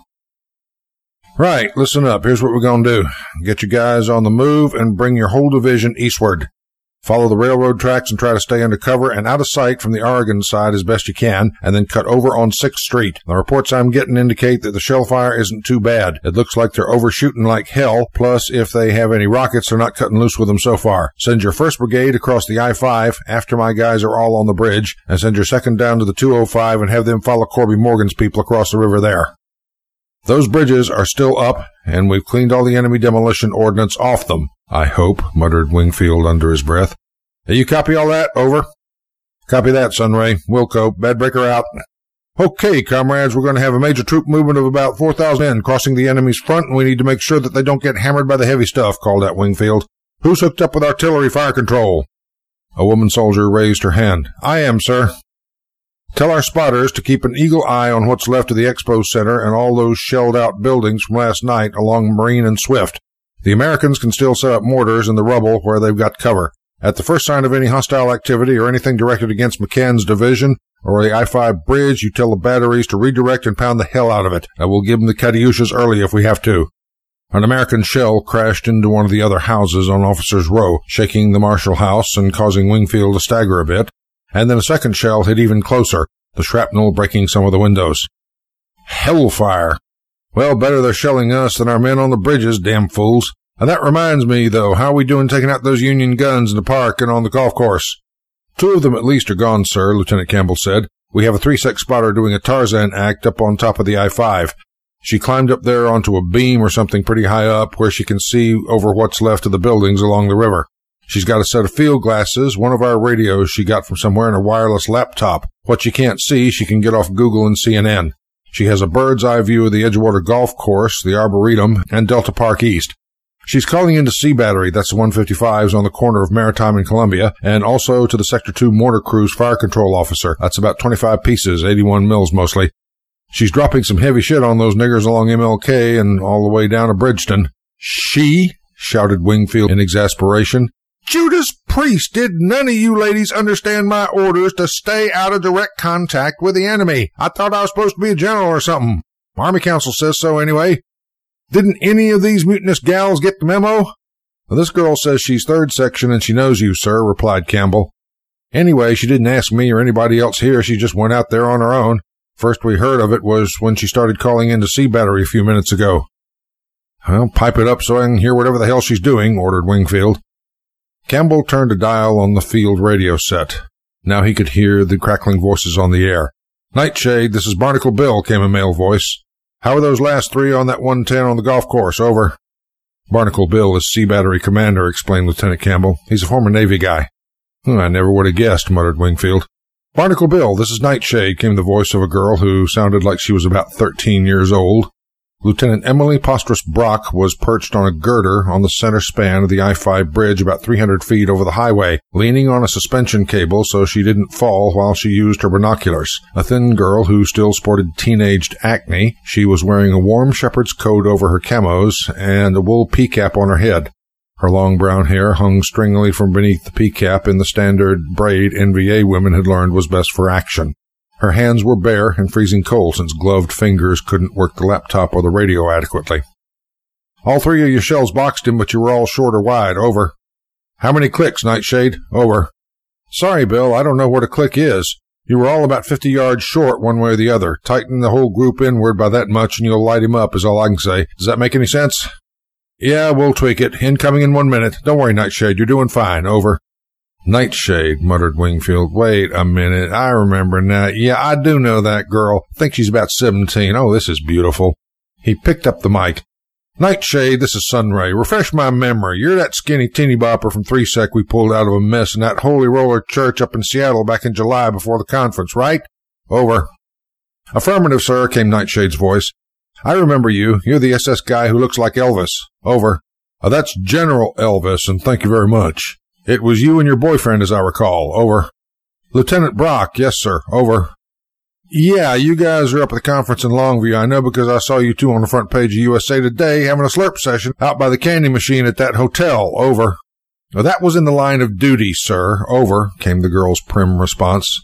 "Right, listen up. Here's what we're going to do. Get you guys on the move and bring your whole division eastward. Follow the railroad tracks and try to stay under cover and out of sight from the Oregon side as best you can, and then cut over on 6th Street. The reports I'm getting indicate that the shell fire isn't too bad. It looks like they're overshooting like hell, plus if they have any rockets, they're not cutting loose with them so far. Send your 1st Brigade across the I-5 after my guys are all on the bridge, and send your 2nd down to the 205 and have them follow Corby Morgan's people across the river there. Those bridges are still up, and we've cleaned all the enemy demolition ordnance off them, I hope," muttered Wingfield under his breath. "You copy all that? Over." "Copy that, Sunray. Wilco, Bad Breaker out." "Okay, comrades, we're going to have a major troop movement of about 4,000 men crossing the enemy's front, and we need to make sure that they don't get hammered by the heavy stuff," called out Wingfield. "Who's hooked up with artillery fire control?" A woman soldier raised her hand. "I am, sir." "Tell our spotters to keep an eagle eye on what's left of the Expo Center and all those shelled-out buildings from last night along Marine and Swift. The Americans can still set up mortars in the rubble where they've got cover. At the first sign of any hostile activity or anything directed against McCann's division or the I-5 bridge, you tell the batteries to redirect and pound the hell out of it. And we'll give them the Katyushas early if we have to." An American shell crashed into one of the other houses on Officers' Row, shaking the Marshall House and causing Wingfield to stagger a bit. And then a second shell hit even closer, the shrapnel breaking some of the windows. "Hellfire! Well, better they're shelling us than our men on the bridges, damn fools. And that reminds me, though, how are we doing taking out those Union guns in the park and on the golf course?" "2 of them at least are gone, sir," Lieutenant Campbell said. "We have a 3-sec spotter doing a Tarzan act up on top of the I-5. She climbed up there onto a beam or something pretty high up where she can see over what's left of the buildings along the river. She's got a set of field glasses, one of our radios she got from somewhere, and a wireless laptop. What she can't see, she can get off Google and CNN. She has a bird's eye view of the Edgewater Golf Course, the Arboretum, and Delta Park East. She's calling into Sea Battery, that's the 155s on the corner of Maritime and Columbia, and also to the Sector 2 Mortar Crew's fire control officer. That's about 25 pieces, 81 mils mostly. She's dropping some heavy shit on those niggers along MLK and all the way down to Bridgeton. She? Shouted Wingfield in exasperation. Judas Priest, did none of you ladies understand my orders to stay out of direct contact with the enemy? I thought I was supposed to be a general or something. Army Council says so anyway. Didn't any of these mutinous gals get the memo? Well, this girl says she's 3rd section and she knows you, sir, replied Campbell. Anyway, she didn't ask me or anybody else here. She just went out there on her own. First we heard of it was when she started calling into Sea Battery a few minutes ago. Well, pipe it up so I can hear whatever the hell she's doing, ordered Wingfield. Campbell turned a dial on the field radio set. Now he could hear the crackling voices on the air. Nightshade, this is Barnacle Bill, came a male voice. How are those last 3 on that 110 on the golf course? Over. Barnacle Bill is Sea Battery commander, explained Lieutenant Campbell. He's a former Navy guy. I never would have guessed, muttered Wingfield. Barnacle Bill, this is Nightshade, came the voice of a girl who sounded like she was about 13 years old. Lieutenant Emily Postrus Brock was perched on a girder on the center span of the I-5 bridge about 300 feet over the highway, leaning on a suspension cable so she didn't fall while she used her binoculars. A thin girl who still sported teenaged acne. She was wearing a warm shepherd's coat over her camos and a wool pea cap on her head. Her long brown hair hung stringily from beneath the pea cap in the standard braid NVA women had learned was best for action. Her hands were bare and freezing cold since gloved fingers couldn't work the laptop or the radio adequately. All 3 of your shells boxed him, but you were all short or wide. Over. How many clicks, Nightshade? Over. Sorry, Bill, I don't know what a click is. You were all about 50 yards short one way or the other. Tighten the whole group inward by that much and you'll light him up is all I can say. Does that make any sense? Yeah, we'll tweak it. Incoming in 1 minute. Don't worry, Nightshade, you're doing fine. Over. Nightshade, muttered Wingfield. Wait a minute. I remember now. Yeah, I do know that girl. I think she's about 17. Oh, this is beautiful. He picked up the mic. Nightshade, this is Sunray. Refresh my memory. You're that skinny teeny bopper from 3-Sec we pulled out of a mess in that Holy Roller Church up in Seattle back in July before the conference, right? Over. Affirmative, sir, came Nightshade's voice. I remember you. You're the SS guy who looks like Elvis. Over. That's General Elvis, and thank you very much. It was you and your boyfriend, as I recall. Over. Lieutenant Brock, yes, sir. Over. Yeah, you guys are up at the conference in Longview. I know because I saw you two on the front page of USA Today having a slurp session out by the candy machine at that hotel. Over. That was in the line of duty, sir. Over, came the girl's prim response.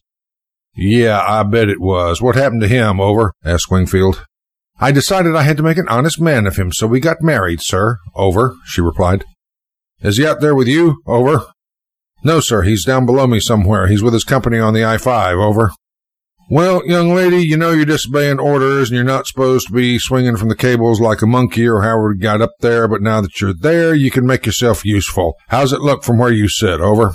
Yeah, I bet it was. What happened to him? Over, asked Wingfield. I decided I had to make an honest man of him, so we got married, sir. Over, she replied. Is he out there with you? Over. No, sir, he's down below me somewhere. He's with his company on the I-5. Over. Well, young lady, you know you're disobeying orders and you're not supposed to be swinging from the cables like a monkey or however you got up there, but now that you're there, you can make yourself useful. How's it look from where you sit? Over.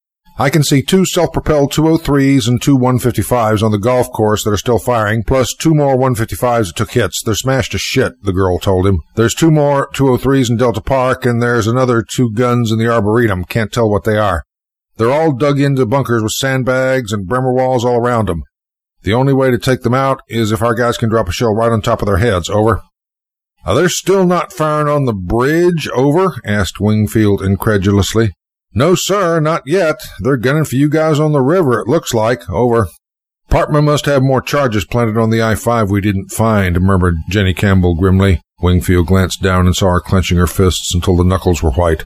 I can see 2 self-propelled 203s and 2 155s on the golf course that are still firing, plus 2 more 155s that took hits. They're smashed to shit, the girl told him. There's 2 more 203s in Delta Park, and there's another 2 guns in the Arboretum. Can't tell what they are. They're all dug into bunkers with sandbags and Bremer walls all around them. The only way to take them out is if our guys can drop a shell right on top of their heads. Over. They're still not firing on the bridge. Over, asked Wingfield incredulously. No, sir, not yet. They're gunning for you guys on the river, it looks like. Over. Partman must have more charges planted on the I-5 we didn't find, murmured Jenny Campbell grimly. Wingfield glanced down and saw her clenching her fists until the knuckles were white.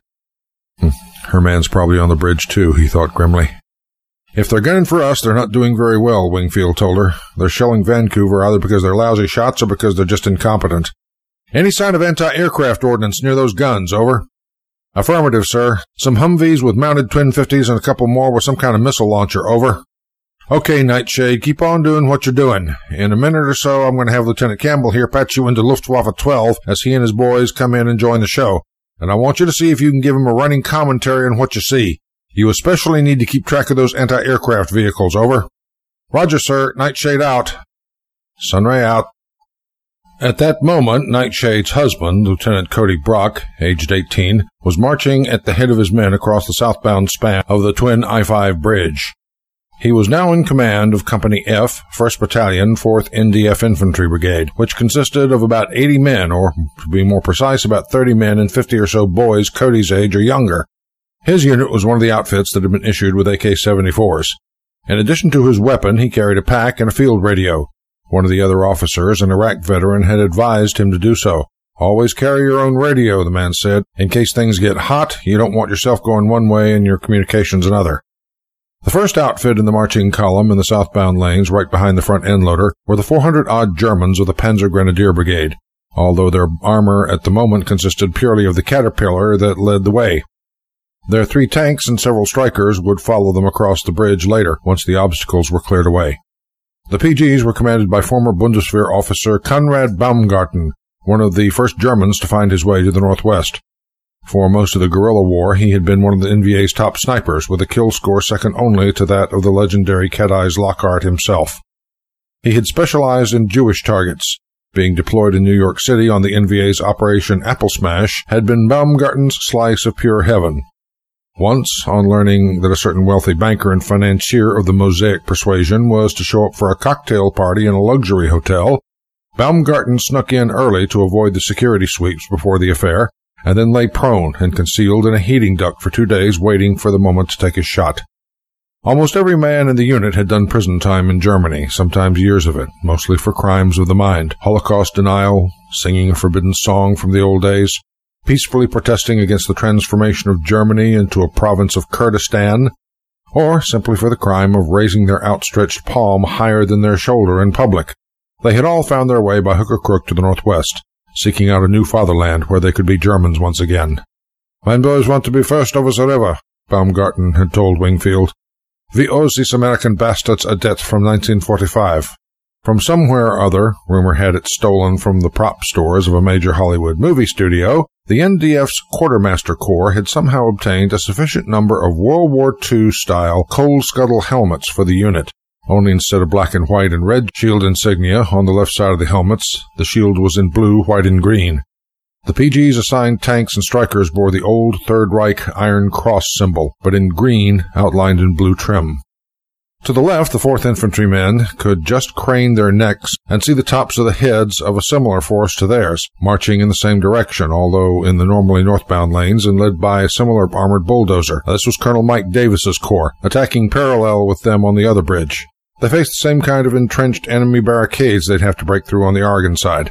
Her man's probably on the bridge, too, he thought grimly. If they're gunning for us, they're not doing very well, Wingfield told her. They're shelling Vancouver either because they're lousy shots or because they're just incompetent. Any sign of anti-aircraft ordnance near those guns? Over. Affirmative, sir. Some Humvees with mounted twin 50s and a couple more with some kind of missile launcher. Over. Okay, Nightshade, keep on doing what you're doing. In a minute or so, I'm going to have Lieutenant Campbell here patch you into Luftwaffe 12 as he and his boys come in and join the show. And I want you to see if you can give him a running commentary on what you see. You especially need to keep track of those anti-aircraft vehicles. Over. Roger, sir. Nightshade out. Sunray out. At that moment, Nightshade's husband, Lieutenant Cody Brock, aged 18, was marching at the head of his men across the southbound span of the twin I-5 bridge. He was now in command of Company F, 1st Battalion, 4th NDF Infantry Brigade, which consisted of about 80 men, or, to be more precise, about 30 men and 50 or so boys Cody's age or younger. His unit was one of the outfits that had been issued with AK-74s. In addition to his weapon, he carried a pack and a field radio. One of the other officers, an Iraq veteran, had advised him to do so. "Always carry your own radio," the man said. "In case things get hot, you don't want yourself going one way and your communications another." The first outfit in the marching column in the southbound lanes, right behind the front end loader, were the 400-odd Germans of the Panzer Grenadier Brigade, although their armor at the moment consisted purely of the Caterpillar that led the way. Their 3 tanks and several Strykers would follow them across the bridge later, once the obstacles were cleared away. The PGs were commanded by former Bundeswehr officer Konrad Baumgarten, one of the first Germans to find his way to the northwest. For most of the guerrilla war, he had been one of the NVA's top snipers, with a kill score second only to that of the legendary Cat Eyes Lockhart himself. He had specialized in Jewish targets. Being deployed in New York City on the NVA's Operation Apple Smash had been Baumgarten's slice of pure heaven. Once, on learning that a certain wealthy banker and financier of the Mosaic persuasion was to show up for a cocktail party in a luxury hotel, Baumgarten snuck in early to avoid the security sweeps before the affair, and then lay prone and concealed in a heating duct for 2 days waiting for the moment to take his shot. Almost every man in the unit had done prison time in Germany, sometimes years of it, mostly for crimes of the mind, Holocaust denial, singing a forbidden song from the old days, peacefully protesting against the transformation of Germany into a province of Kurdistan, or simply for the crime of raising their outstretched palm higher than their shoulder in public. They had all found their way by hook or crook to the northwest, seeking out a new fatherland where they could be Germans once again. "My boys want to be first over the river," Baumgarten had told Wingfield. "We owe these American bastards a debt from 1945. From somewhere or other, rumor had it stolen from the prop stores of a major Hollywood movie studio, the NDF's Quartermaster Corps had somehow obtained a sufficient number of World War II-style coal scuttle helmets for the unit. Only instead of black and white and red shield insignia on the left side of the helmets, the shield was in blue, white, and green. The PGs assigned tanks and Strykers bore the old Third Reich Iron Cross symbol, but in green, outlined in blue trim. To the left, the 4th Infantrymen could just crane their necks and see the tops of the heads of a similar force to theirs, marching in the same direction, although in the normally northbound lanes and led by a similar armored bulldozer. This was Colonel Mike Davis's corps, attacking parallel with them on the other bridge. They faced the same kind of entrenched enemy barricades they'd have to break through on the Oregon side.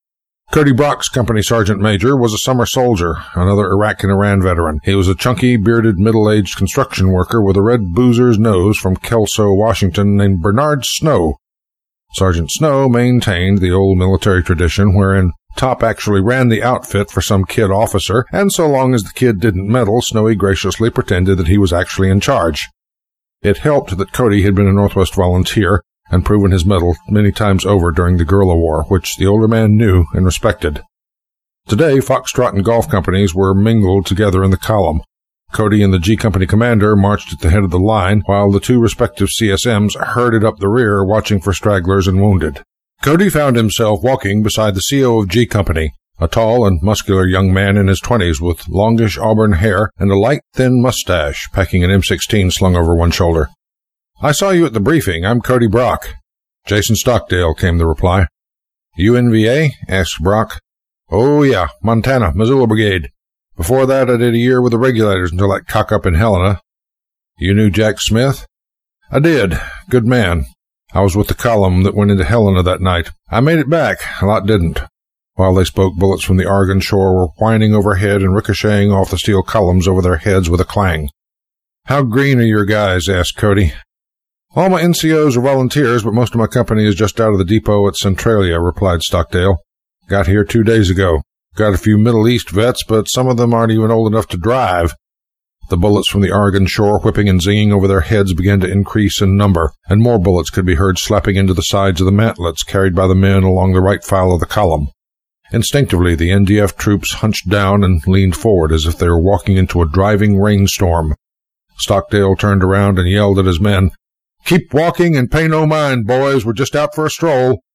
Cody Brock's company sergeant major was a summer soldier, another Iraq and Iran veteran. He was a chunky, bearded, middle-aged construction worker with a red boozer's nose from Kelso, Washington, named Bernard Snow. Sergeant Snow maintained the old military tradition wherein Top actually ran the outfit for some kid officer, and so long as the kid didn't meddle, Snowy graciously pretended that he was actually in charge. It helped that Cody had been a Northwest volunteer and proven his mettle many times over during the guerrilla war, which the older man knew and respected. Today, Foxtrot and Golf companies were mingled together in the column. Cody and the G Company commander marched at the head of the line, while the 2 respective CSMs herded up the rear, watching for stragglers and wounded. Cody found himself walking beside the CO of G Company, a tall and muscular young man in his 20s with longish auburn hair and a light, thin mustache, packing an M16 slung over one shoulder. "I saw you at the briefing. I'm Cody Brock." "Jason Stockdale," came the reply. "You NVA?" asked Brock. "Oh, yeah, Montana, Missoula Brigade. Before that, I did a year with the regulators until that cock-up in Helena." "You knew Jack Smith?" "I did. Good man. I was with the column that went into Helena that night. I made it back. A lot didn't." While they spoke, bullets from the Oregon shore were whining overhead and ricocheting off the steel columns over their heads with a clang. "How green are your guys?" asked Cody. "All my NCOs are volunteers, but most of my company is just out of the depot at Centralia," replied Stockdale. "Got here 2 days ago. Got a few Middle East vets, but some of them aren't even old enough to drive." The bullets from the Oregon shore whipping and zinging over their heads began to increase in number, and more bullets could be heard slapping into the sides of the mantlets carried by the men along the right file of the column. Instinctively, the NDF troops hunched down and leaned forward as if they were walking into a driving rainstorm. Stockdale turned around and yelled at his men, "Keep walking and pay no mind, boys. We're just out for a stroll."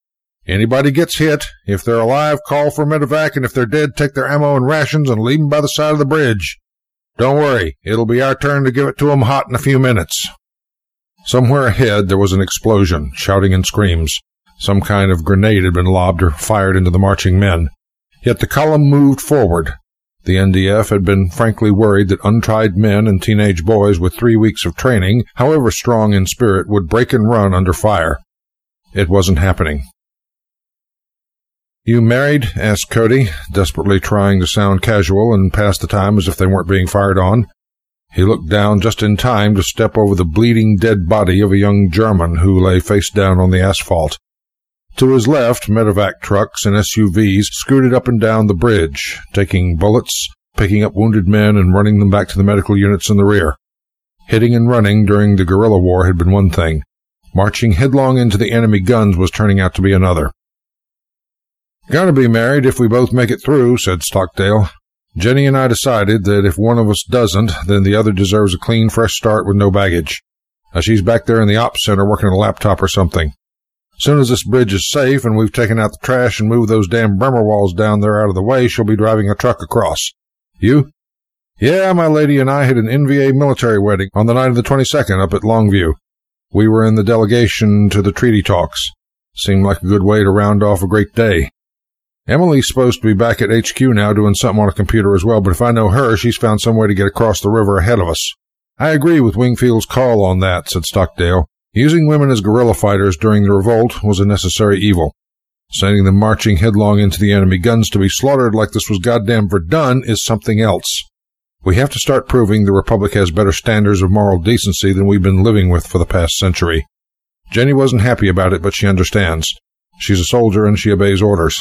Anybody gets hit, if they're alive, call for medevac, and if they're dead, take their ammo and rations and leave them by the side of the bridge. Don't worry, it'll be our turn to give it to them hot in a few minutes." Somewhere ahead there was an explosion, shouting and screams. Some kind of grenade had been lobbed or fired into the marching men. Yet the column moved forward. The NDF had been frankly worried that untried men and teenage boys with 3 weeks of training, however strong in spirit, would break and run under fire. It wasn't happening. "You married?" asked Cody, desperately trying to sound casual and pass the time as if they weren't being fired on. He looked down just in time to step over the bleeding dead body of a young German who lay face down on the asphalt. To his left, medevac trucks and SUVs scooted up and down the bridge, taking bullets, picking up wounded men, and running them back to the medical units in the rear. Hitting and running during the guerrilla war had been one thing. Marching headlong into the enemy guns was turning out to be another. "Gonna be married if we both make it through," said Stockdale. "Jenny and I decided that if one of us doesn't, then the other deserves a clean, fresh start with no baggage. She's back there in the ops center working a laptop or something. Soon as this bridge is safe and we've taken out the trash and moved those damn Bremer walls down there out of the way, she'll be driving a truck across." "You?" "Yeah, my lady and I had an NVA military wedding on the night of the 22nd up at Longview. We were in the delegation to the treaty talks. Seemed like a good way to round off a great day. Emily's supposed to be back at HQ now doing something on a computer as well, but if I know her, she's found some way to get across the river ahead of us." "I agree with Wingfield's call on that," said Stockdale. "Using women as guerrilla fighters during the revolt was a necessary evil. Sending them marching headlong into the enemy guns to be slaughtered like this was goddamn Verdun is something else. We have to start proving the Republic has better standards of moral decency than we've been living with for the past century. Jenny wasn't happy about it, but she understands. She's a soldier and she obeys orders."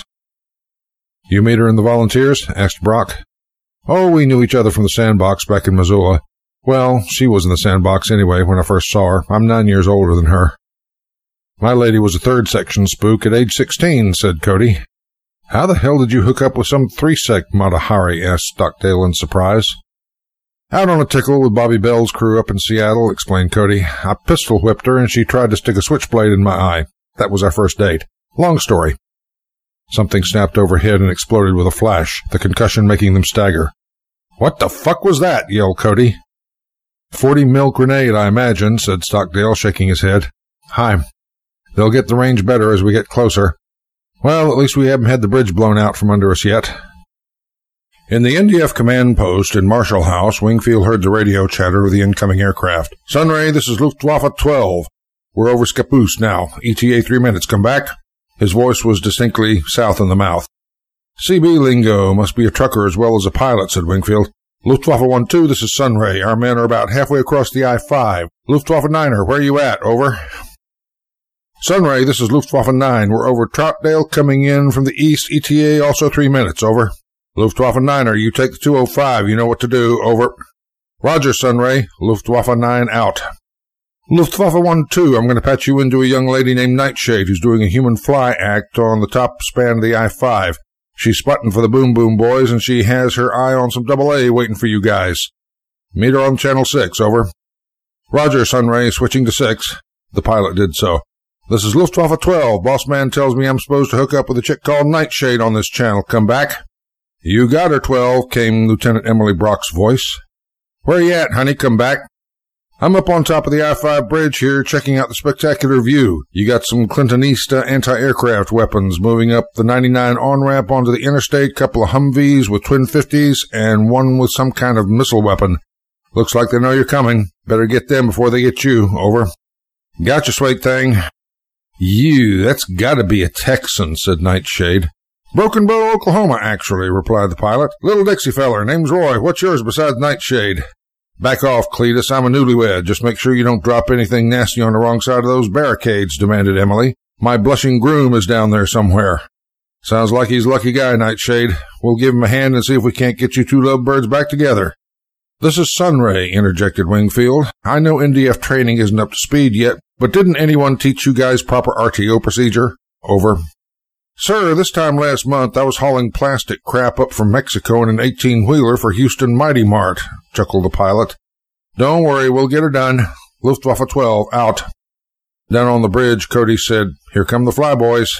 "You meet her in the volunteers?" asked Brock. "Oh, we knew each other from the sandbox back in Missoula. Well, she was in the sandbox anyway when I first saw her. I'm 9 years older than her." "My lady was a third section spook at age 16, said Cody. "How the hell did you hook up with some 3-sec Mata Hari?" asked Stockdale in surprise. "Out on a tickle with Bobby Bell's crew up in Seattle," explained Cody. "I pistol whipped her and she tried to stick a switchblade in my eye. That was our first date. Long story." Something snapped overhead and exploded with a flash, the concussion making them stagger. "What the fuck was that?" yelled Cody. 40 mil grenade, I imagine, said Stockdale, shaking his head. "Hi. They'll get the range better as we get closer. Well, at least we haven't had the bridge blown out from under us yet." In the NDF command post in Marshall House, Wingfield heard the radio chatter of the incoming aircraft. "Sunray, this is Luftwaffe 12. We're over Scappoose now. ETA 3 minutes. Come back." His voice was distinctly south in the mouth. "CB lingo. Must be a trucker as well as a pilot," said Wingfield. "Luftwaffe 1-2, this is Sunray. Our men are about halfway across the I-5. Luftwaffe 9er, where are you at? Over." "Sunray, this is Luftwaffe 9. We're over Troutdale coming in from the east. ETA also 3 minutes. Over." "Luftwaffe 9er, you take the 205. You know what to do. Over." "Roger, Sunray. Luftwaffe 9 out." "Luftwaffe 1-2, I'm going to patch you into a young lady named Nightshade who's doing a human fly act on the top span of the I-5. She's spotting for the Boom Boom boys, and she has her eye on some AA waiting for you guys. Meet her on Channel 6, over." "Roger, Sunray, switching to 6. The pilot did so. "This is Luftwaffe 12. Boss man tells me I'm supposed to hook up with a chick called Nightshade on this channel. Come back." "You got her, 12, came Lieutenant Emily Brock's voice. "Where you at, honey? Come back." "I'm up on top of the I-5 bridge here, checking out the spectacular view. You got some Clintonista anti-aircraft weapons moving up the 99 on-ramp onto the interstate, couple of Humvees with twin 50s, and one with some kind of missile weapon. Looks like they know you're coming. Better get them before they get you. Over." "Gotcha, sweet thing." That's gotta be a Texan," said Nightshade. "Broken Bow, Oklahoma, actually," replied the pilot. "Little Dixie feller, name's Roy. What's yours besides Nightshade?" "Back off, Cletus. I'm a newlywed. Just make sure you don't drop anything nasty on the wrong side of those barricades," demanded Emily. "My blushing groom is down there somewhere." "Sounds like he's a lucky guy, Nightshade. We'll give him a hand and see if we can't get you two lovebirds back together." "This is Sunray," interjected Wingfield. "I know NDF training isn't up to speed yet, but didn't anyone teach you guys proper RTO procedure? Over." "Sir, this time last month I was hauling plastic crap up from Mexico in an 18-wheeler for Houston Mighty Mart," chuckled the pilot. "Don't worry, we'll get her done. Luftwaffe 12, out." Down on the bridge, Cody said, "Here come the flyboys."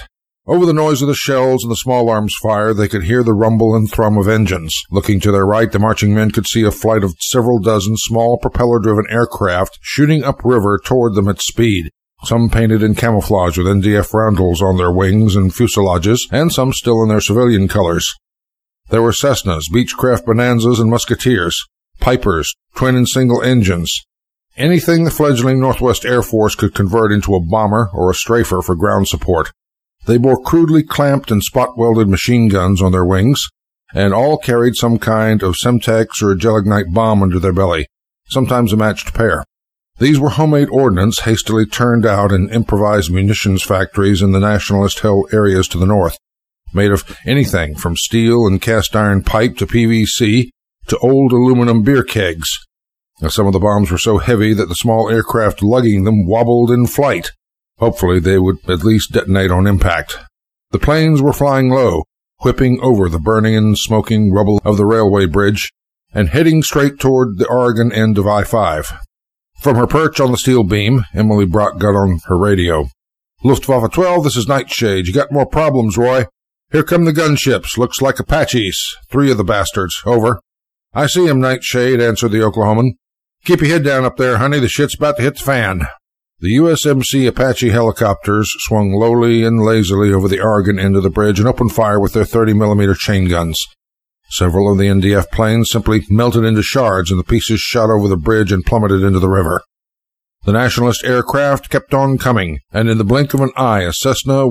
Over the noise of the shells and the small arms fire, they could hear the rumble and thrum of engines. Looking to their right, the marching men could see a flight of several dozen small propeller-driven aircraft shooting upriver toward them at speed. Some painted in camouflage with NDF roundels on their wings and fuselages, and some still in their civilian colors. There were Cessnas, Beechcraft Bonanzas, and Musketeers, Pipers, twin and single engines. Anything the fledgling Northwest Air Force could convert into a bomber or a strafer for ground support. They bore crudely clamped and spot-welded machine guns on their wings, and all carried some kind of Semtex or gelignite bomb under their belly, sometimes a matched pair. These were homemade ordnance hastily turned out in improvised munitions factories in the nationalist-held areas to the north, made of anything from steel and cast-iron pipe to PVC to old aluminum beer kegs. Now, some of the bombs were so heavy that the small aircraft lugging them wobbled in flight. Hopefully they would at least detonate on impact. The planes were flying low, whipping over the burning and smoking rubble of the railway bridge, and heading straight toward the Oregon end of I-5. From her perch on the steel beam, Emily Brock got on her radio. "Luftwaffe 12, this is Nightshade. You got more problems, Roy. Here come the gunships. Looks like Apaches. 3 of the bastards. Over." "I see 'em, Nightshade," answered the Oklahoman. "Keep your head down up there, honey. The shit's about to hit the fan." The USMC Apache helicopters swung lowly and lazily over the Oregon end of the bridge and opened fire with their 30mm chain guns. Several of the NDF planes simply melted into shards, and the pieces shot over the bridge and plummeted into the river. The nationalist aircraft kept on coming, and in the blink of an eye a Cessna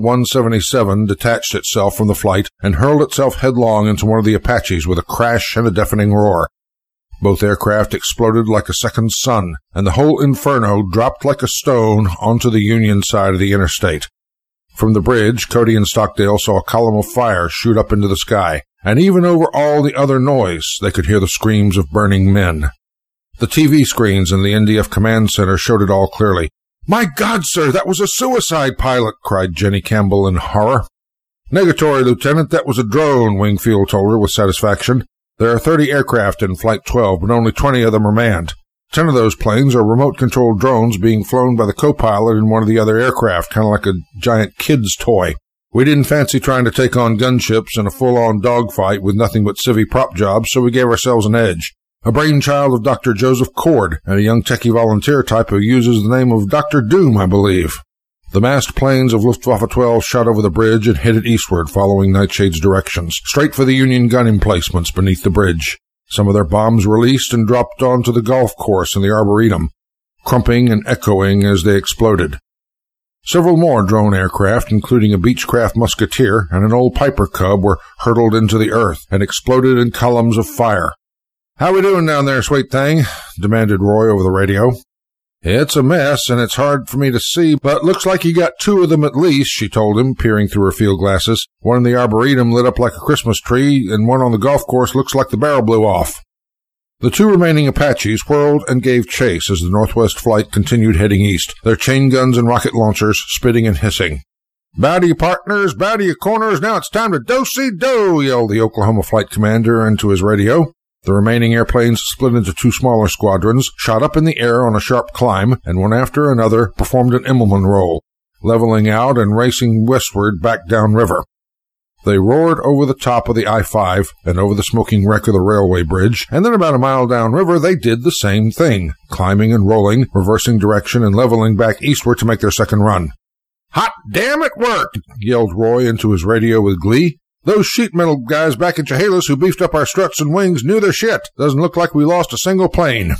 177 detached itself from the flight and hurled itself headlong into one of the Apaches with a crash and a deafening roar. Both aircraft exploded like a second sun, and the whole inferno dropped like a stone onto the Union side of the interstate. From the bridge, Cody and Stockdale saw a column of fire shoot up into the sky, and even over all the other noise, they could hear the screams of burning men. The TV screens in the NDF command center showed it all clearly. "My God, sir, that was a suicide pilot!" cried Jenny Campbell in horror. "Negatory, Lieutenant, that was a drone," Wingfield told her with satisfaction. "There are 30 aircraft in Flight 12, but only 20 of them are manned. 10 of those planes are remote-controlled drones being flown by the co-pilot in one of the other aircraft, kind of like a giant kid's toy. We didn't fancy trying to take on gunships in a full-on dogfight with nothing but civvy prop jobs, so we gave ourselves an edge. A brainchild of Dr. Joseph Cord, and a young techie volunteer type who uses the name of Dr. Doom, I believe." The massed planes of Luftwaffe 12 shot over the bridge and headed eastward, following Nightshade's directions, straight for the Union gun emplacements beneath the bridge. Some of their bombs released and dropped onto the golf course in the Arboretum, crumping and echoing as they exploded. Several more drone aircraft, including a Beechcraft Musketeer and an old Piper Cub, were hurtled into the earth and exploded in columns of fire. "How we doing down there, sweet thing?" demanded Roy over the radio. "It's a mess, and it's hard for me to see, but looks like you got 2 of them at least," she told him, peering through her field glasses. "One in the Arboretum lit up like a Christmas tree, and one on the golf course looks like the barrel blew off." The 2 remaining Apaches whirled and gave chase as the Northwest flight continued heading east, their chain guns and rocket launchers spitting and hissing. "Bow to you, partners, bow to you, corners, now it's time to do-see-do," yelled the Oklahoma flight commander into his radio. The remaining airplanes split into 2 smaller squadrons, shot up in the air on a sharp climb, and one after another performed an Immelman roll, leveling out and racing westward back downriver. They roared over the top of the I-5 and over the smoking wreck of the railway bridge, and then about a mile downriver they did the same thing, climbing and rolling, reversing direction and leveling back eastward to make their second run. "Hot damn, it worked!" yelled Roy into his radio with glee. "Those sheet metal guys back at Chehalis who beefed up our struts and wings knew their shit. Doesn't look like we lost a single plane."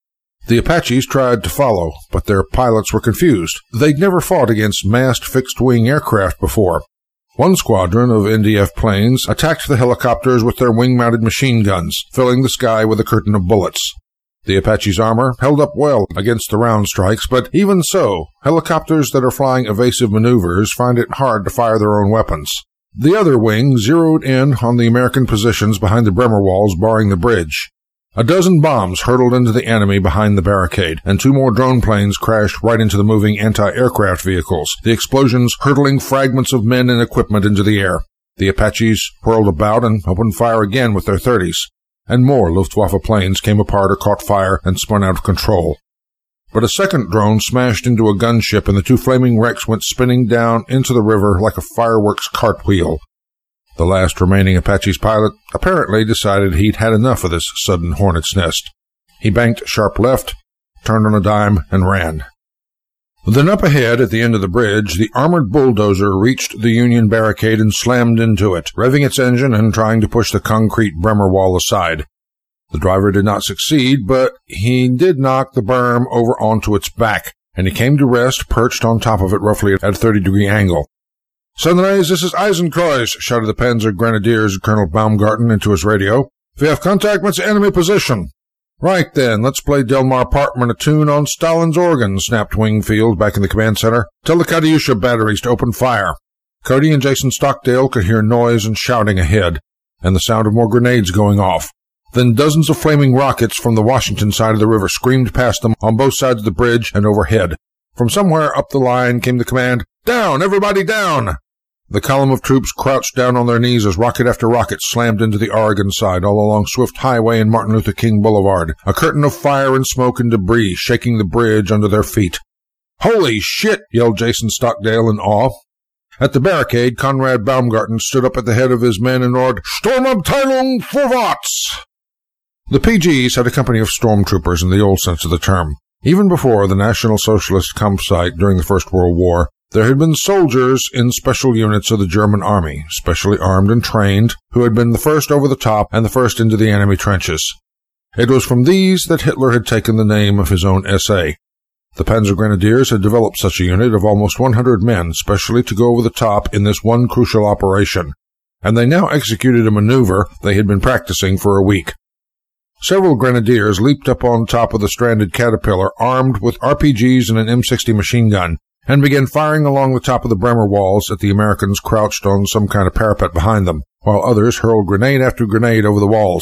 The Apaches tried to follow, but their pilots were confused. They'd never fought against massed fixed-wing aircraft before. One squadron of NDF planes attacked the helicopters with their wing-mounted machine guns, filling the sky with a curtain of bullets. The Apache's armor held up well against the round strikes, but even so, helicopters that are flying evasive maneuvers find it hard to fire their own weapons. The other wing zeroed in on the American positions behind the Bremer walls barring the bridge. A dozen bombs hurtled into the enemy behind the barricade, and 2 more drone planes crashed right into the moving anti-aircraft vehicles, the explosions hurtling fragments of men and equipment into the air. The Apaches whirled about and opened fire again with their 30s, and more Luftwaffe planes came apart or caught fire and spun out of control. But a second drone smashed into a gunship, and the two flaming wrecks went spinning down into the river like a fireworks cartwheel. The last remaining Apache's pilot apparently decided he'd had enough of this sudden hornet's nest. He banked sharp left, turned on a dime, and ran. Then up ahead, at the end of the bridge, the armored bulldozer reached the Union barricade and slammed into it, revving its engine and trying to push the concrete Bremer wall aside. The driver did not succeed, but he did knock the berm over onto its back, and he came to rest perched on top of it roughly at a 30-degree angle. "Sunrise, this is Eisenkreuz," shouted the Panzer Grenadiers Colonel Baumgarten into his radio. "We have contact with the enemy position." "Right then, let's play Delmar Parkman a tune on Stalin's organ," snapped Wingfield back in the command center. "Tell the Katyusha batteries to open fire." Cody and Jason Stockdale could hear noise and shouting ahead, and the sound of more grenades going off. Then dozens of flaming rockets from the Washington side of the river screamed past them on both sides of the bridge and overhead. From somewhere up the line came the command, "Down! Everybody down!" The column of troops crouched down on their knees as rocket after rocket slammed into the Oregon side all along Swift Highway and Martin Luther King Boulevard, a curtain of fire and smoke and debris shaking the bridge under their feet. "Holy shit!" yelled Jason Stockdale in awe. At the barricade, Conrad Baumgarten stood up at the head of his men and roared, "Sturmabteilung vorwärts!" The PGs had a company of stormtroopers in the old sense of the term. Even before the National Socialist campsite during the First World War, there had been soldiers in special units of the German army, specially armed and trained, who had been the first over the top and the first into the enemy trenches. It was from these that Hitler had taken the name of his own SA. The Panzer Grenadiers had developed such a unit of almost 100 men, specially to go over the top in this one crucial operation, and they now executed a maneuver they had been practicing for a week. Several grenadiers leaped up on top of the stranded Caterpillar, armed with RPGs and an M60 machine gun, and began firing along the top of the Bremer walls at the Americans crouched on some kind of parapet behind them, while others hurled grenade after grenade over the walls.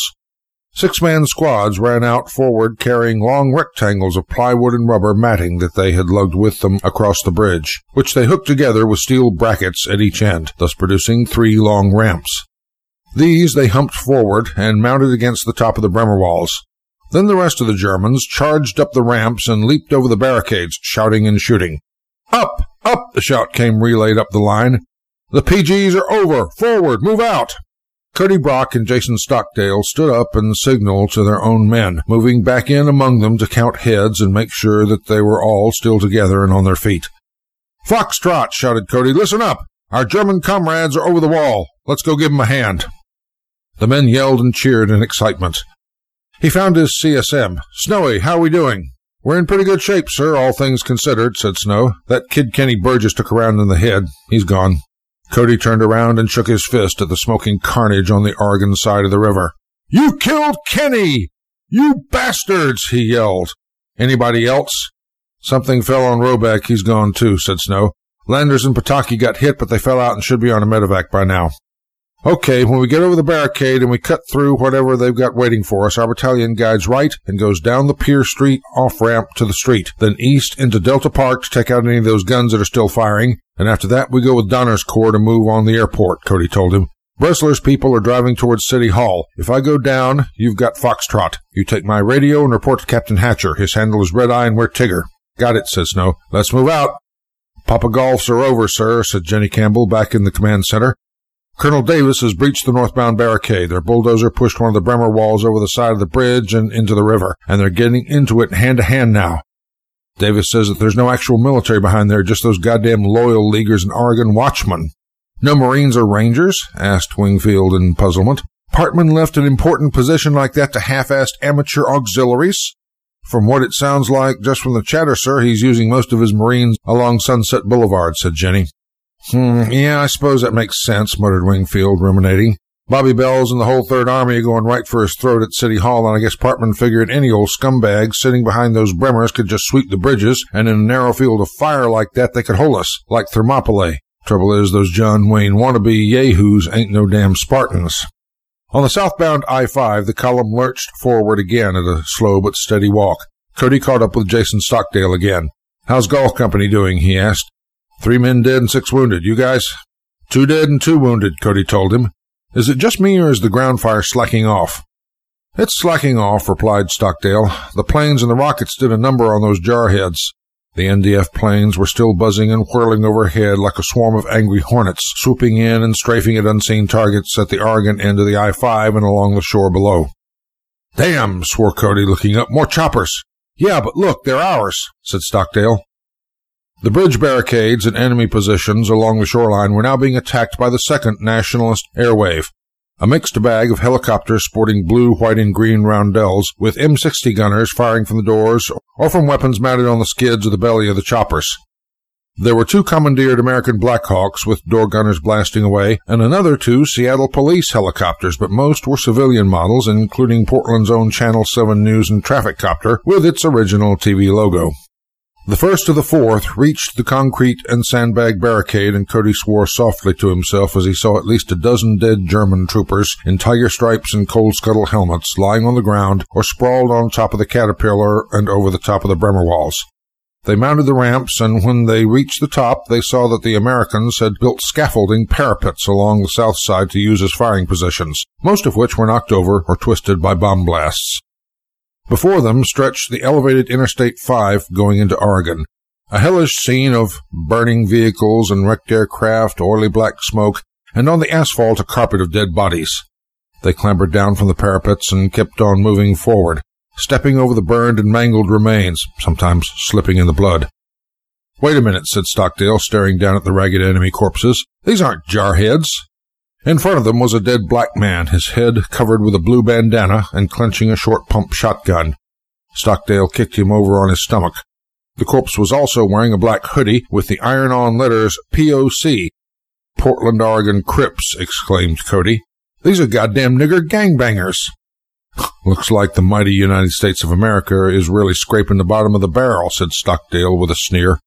6-man squads ran out forward carrying long rectangles of plywood and rubber matting that they had lugged with them across the bridge, which they hooked together with steel brackets at each end, thus producing 3 long ramps. These they humped forward and mounted against the top of the Bremer walls. Then the rest of the Germans charged up the ramps and leaped over the barricades, shouting and shooting. "Up! Up!" the shout came relayed up the line. "The PGs are over! Forward! Move out!" Cody Brock and Jason Stockdale stood up and signaled to their own men, moving back in among them to count heads and make sure that they were all still together and on their feet. "Foxtrot!" shouted Cody. "Listen up! Our German comrades are over the wall. Let's go give them a hand." The men yelled and cheered in excitement. He found his CSM. "Snowy, how are we doing?" "We're in pretty good shape, sir, all things considered," said Snow. "That kid Kenny Burgess took a round in the head. He's gone." Cody turned around and shook his fist at the smoking carnage on the Oregon side of the river. "You killed Kenny! You bastards!" he yelled. "Anybody else?" "Something fell on Robeck. He's gone too," said Snow. "Landers and Pataki got hit, but they fell out and should be on a medevac by now." "Okay, when we get over the barricade and we cut through whatever they've got waiting for us, our battalion guides right and goes down the Pier Street off-ramp to the street, then east into Delta Park to take out any of those guns that are still firing, and after that we go with Donner's Corps to move on the airport," Cody told him. "Bressler's people are driving towards City Hall. If I go down, you've got Foxtrot. You take my radio and report to Captain Hatcher. His handle is Red Eye and we're Tigger." "Got it," said Snow. "Let's move out." "Papa Golfs are over, sir," said Jenny Campbell back in the command center. "Colonel Davis has breached the northbound barricade. Their bulldozer pushed one of the Bremer walls over the side of the bridge and into the river, and they're getting into it hand-to-hand now. Davis says that there's no actual military behind there, just those goddamn loyal Leaguers and Oregon watchmen." "No Marines or Rangers?" asked Wingfield in puzzlement. "Partman left an important position like that to half-assed amateur auxiliaries?" "From what it sounds like, just from the chatter, sir, he's using most of his Marines along Sunset Boulevard," said Jenny. Yeah, I suppose that makes sense," muttered Wingfield, ruminating. "Bobby Bells and the whole Third Army are going right for his throat at City Hall, and I guess Partman figured any old scumbag sitting behind those Bremers could just sweep the bridges, and in a narrow field of fire like that they could hold us, like Thermopylae. Trouble is, those John Wayne wannabe yahoos ain't no damn Spartans." On the southbound I-5, the column lurched forward again at a slow but steady walk. Cody caught up with Jason Stockdale again. "How's Golf Company doing?" he asked. 3 men dead and 6 wounded. You guys?" 2 dead and 2 wounded, Cody told him. "Is it just me or is the ground fire slacking off?" "It's slacking off," replied Stockdale. "The planes and the rockets did a number on those jarheads." The NDF planes were still buzzing and whirling overhead like a swarm of angry hornets, swooping in and strafing at unseen targets at the Oregon end of the I-5 and along the shore below. "Damn," swore Cody, looking up. "More choppers." "Yeah, but look, they're ours," said Stockdale. The bridge barricades and enemy positions along the shoreline were now being attacked by the 2nd Nationalist Air Wave, a mixed bag of helicopters sporting blue, white, and green roundels, with M60 gunners firing from the doors or from weapons mounted on the skids of the belly of the choppers. There were 2 commandeered American Blackhawks with door gunners blasting away, and another 2 Seattle police helicopters, but most were civilian models, including Portland's own Channel 7 News and Traffic Copter with its original TV logo. The first of the 4th reached the concrete and sandbag barricade, and Cody swore softly to himself as he saw at least a dozen dead German troopers in tiger stripes and cold scuttle helmets lying on the ground or sprawled on top of the Caterpillar and over the top of the Bremer walls. They mounted the ramps, and when they reached the top, they saw that the Americans had built scaffolding parapets along the south side to use as firing positions, most of which were knocked over or twisted by bomb blasts. Before them stretched the elevated Interstate 5 going into Oregon, a hellish scene of burning vehicles and wrecked aircraft, oily black smoke, and on the asphalt a carpet of dead bodies. They clambered down from the parapets and kept on moving forward, stepping over the burned and mangled remains, sometimes slipping in the blood. "Wait a minute," said Stockdale, staring down at the ragged enemy corpses. "These aren't jarheads." In front of them was a dead black man, his head covered with a blue bandana and clenching a short-pump shotgun. Stockdale kicked him over on his stomach. The corpse was also wearing a black hoodie with the iron-on letters POC. "Portland, Oregon Crips," exclaimed Cody. "These are goddamn nigger gangbangers." "Looks like the mighty United States of America is really scraping the bottom of the barrel," said Stockdale with a sneer.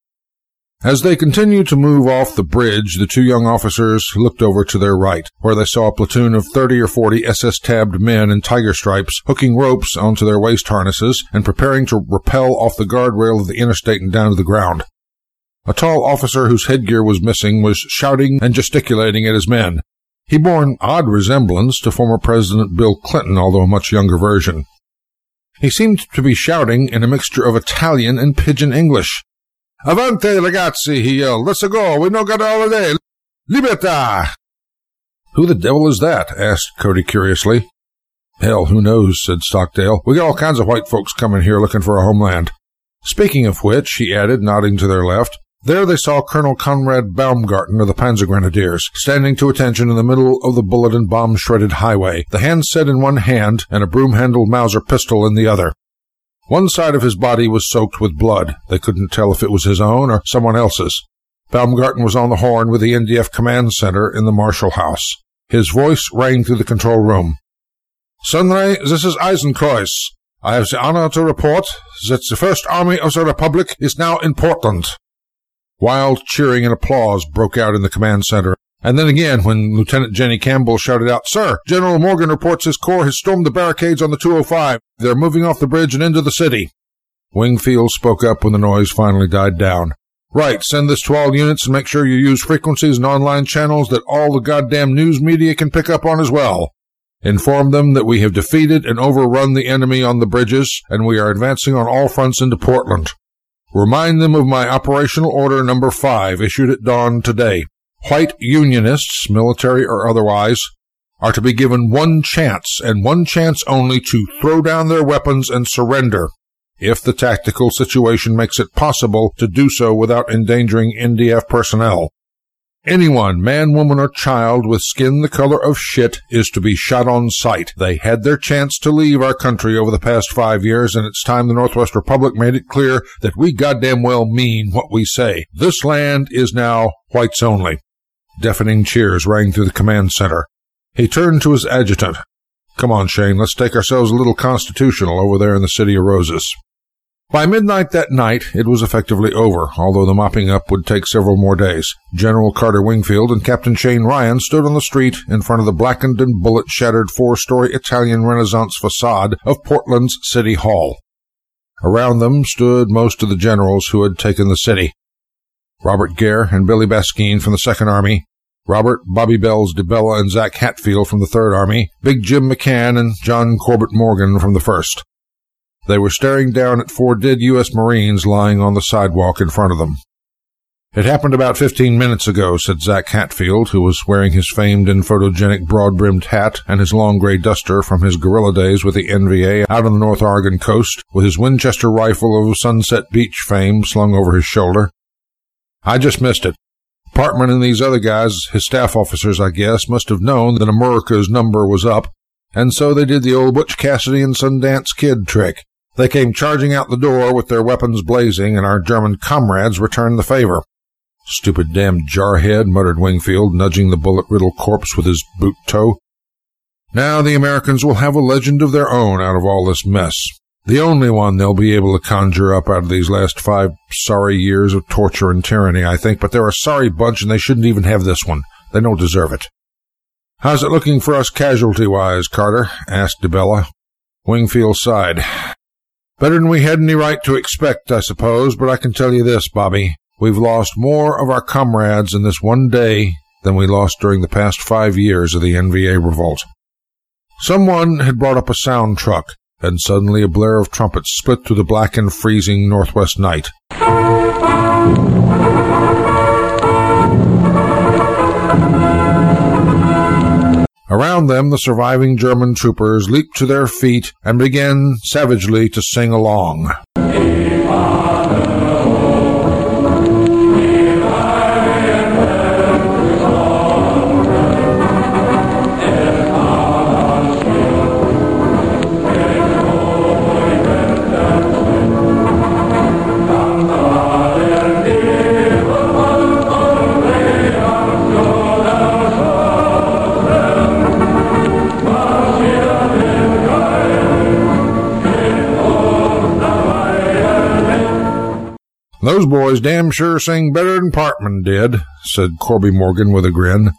As they continued to move off the bridge, the 2 young officers looked over to their right, where they saw a platoon of 30 or 40 SS-tabbed men in tiger stripes hooking ropes onto their waist harnesses and preparing to rappel off the guardrail of the interstate and down to the ground. A tall officer whose headgear was missing was shouting and gesticulating at his men. He bore an odd resemblance to former President Bill Clinton, although a much younger version. He seemed to be shouting in a mixture of Italian and pidgin English. "Avante, ragazzi," he yelled. "Let's go. We no got all day. Libertà!" "Who the devil is that?" asked Cody curiously. "Hell, who knows," said Stockdale. "We got all kinds of white folks coming here looking for a homeland." "Speaking of which," he added, nodding to their left, there they saw Colonel Conrad Baumgarten of the Panzergrenadiers, standing to attention in the middle of the bullet and bomb-shredded highway, the handset in one hand and a broom-handled Mauser pistol in the other. One side of his body was soaked with blood. They couldn't tell if it was his own or someone else's. Baumgarten was on the horn with the NDF command center in the Marshall House. His voice rang through the control room. "Sunray, this is Eisenkreuz. I have the honor to report that the First Army of the Republic is now in Portland." Wild cheering and applause broke out in the command center. And then again, when Lieutenant Jenny Campbell shouted out, "Sir, General Morgan reports his corps has stormed the barricades on the 205. They're moving off the bridge and into the city." Wingfield spoke up when the noise finally died down. "Right, send this to all units and make sure you use frequencies and online channels that all the goddamn news media can pick up on as well. Inform them that we have defeated and overrun the enemy on the bridges, and we are advancing on all fronts into Portland. Remind them of my Operational Order No. 5, issued at dawn today. White Unionists, military or otherwise, are to be given one chance, and one chance only, to throw down their weapons and surrender, if the tactical situation makes it possible to do so without endangering NDF personnel. Anyone, man, woman, or child, with skin the color of shit is to be shot on sight. They had their chance to leave our country over the past 5 years, and it's time the Northwest Republic made it clear that we goddamn well mean what we say. This land is now whites only." Deafening cheers rang through the command center. He turned to his adjutant. "Come on, Shane, let's take ourselves a little constitutional over there in the City of Roses." By midnight that night, it was effectively over, although the mopping up would take several more days. General Carter Wingfield and Captain Shane Ryan stood on the street in front of the blackened and bullet-shattered 4-story Italian Renaissance facade of Portland's City Hall. Around them stood most of the generals who had taken the city. Robert Gere and Billy Baskine from the Second Army, Robert Bobby Bells DeBella and Zach Hatfield from the 3rd Army, Big Jim McCann and John Corbett Morgan from the 1st. They were staring down at 4 dead U.S. Marines lying on the sidewalk in front of them. "It happened about 15 minutes ago," said Zach Hatfield, who was wearing his famed and photogenic broad-brimmed hat and his long gray duster from his guerrilla days with the NVA out on the North Oregon coast, with his Winchester rifle of Sunset Beach fame slung over his shoulder. "I just missed it. Partman and these other guys, his staff officers, I guess, must have known that America's number was up, and so they did the old Butch Cassidy and Sundance Kid trick. They came charging out the door with their weapons blazing, and our German comrades returned the favor." "Stupid damn jarhead," muttered Wingfield, nudging the bullet-riddled corpse with his boot toe. "Now the Americans will have a legend of their own out of all this mess. The only one they'll be able to conjure up out of these last 5 sorry years of torture and tyranny, I think, but they're a sorry bunch and they shouldn't even have this one. They don't deserve it." "How's it looking for us casualty-wise, Carter?" asked DeBella. Wingfield sighed. "Better than we had any right to expect, I suppose, but I can tell you this, Bobby. We've lost more of our comrades in this one day than we lost during the past 5 years of the NVA revolt." Someone had brought up a sound truck, and suddenly a blare of trumpets split through the black and freezing northwest night. Around them, the surviving German troopers leaped to their feet and began savagely to sing along. "Those boys damn sure sing better than Partman did," said Corby Morgan with a grin.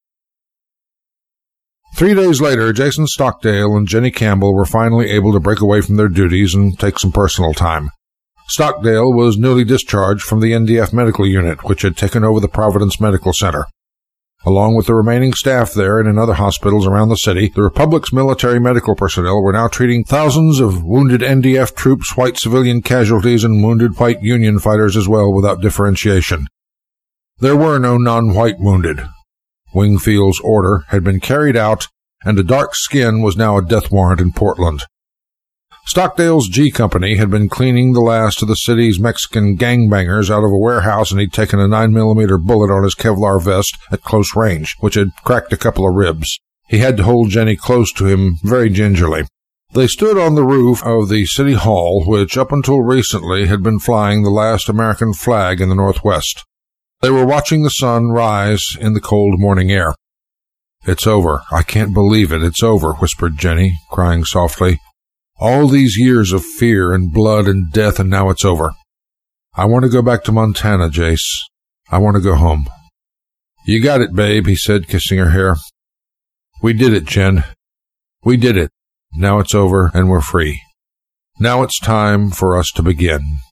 3 days later, Jason Stockdale and Jenny Campbell were finally able to break away from their duties and take some personal time. Stockdale was newly discharged from the NDF Medical Unit, which had taken over the Providence Medical Center. Along with the remaining staff there and in other hospitals around the city, the Republic's military medical personnel were now treating thousands of wounded NDF troops, white civilian casualties, and wounded white Union fighters as well without differentiation. There were no non-white wounded. Wingfield's order had been carried out, and a dark skin was now a death warrant in Portland. Stockdale's G Company had been cleaning the last of the city's Mexican gangbangers out of a warehouse, and he'd taken a 9mm bullet on his Kevlar vest at close range, which had cracked a couple of ribs. He had to hold Jenny close to him very gingerly. They stood on the roof of the City Hall, which up until recently had been flying the last American flag in the Northwest. They were watching the sun rise in the cold morning air. "It's over. I can't believe it. It's over," whispered Jenny, crying softly. "All these years of fear and blood and death, and now it's over. I want to go back to Montana, Jace. I want to go home." "You got it, babe," he said, kissing her hair. "We did it, Jen. We did it. Now it's over, and we're free. Now it's time for us to begin."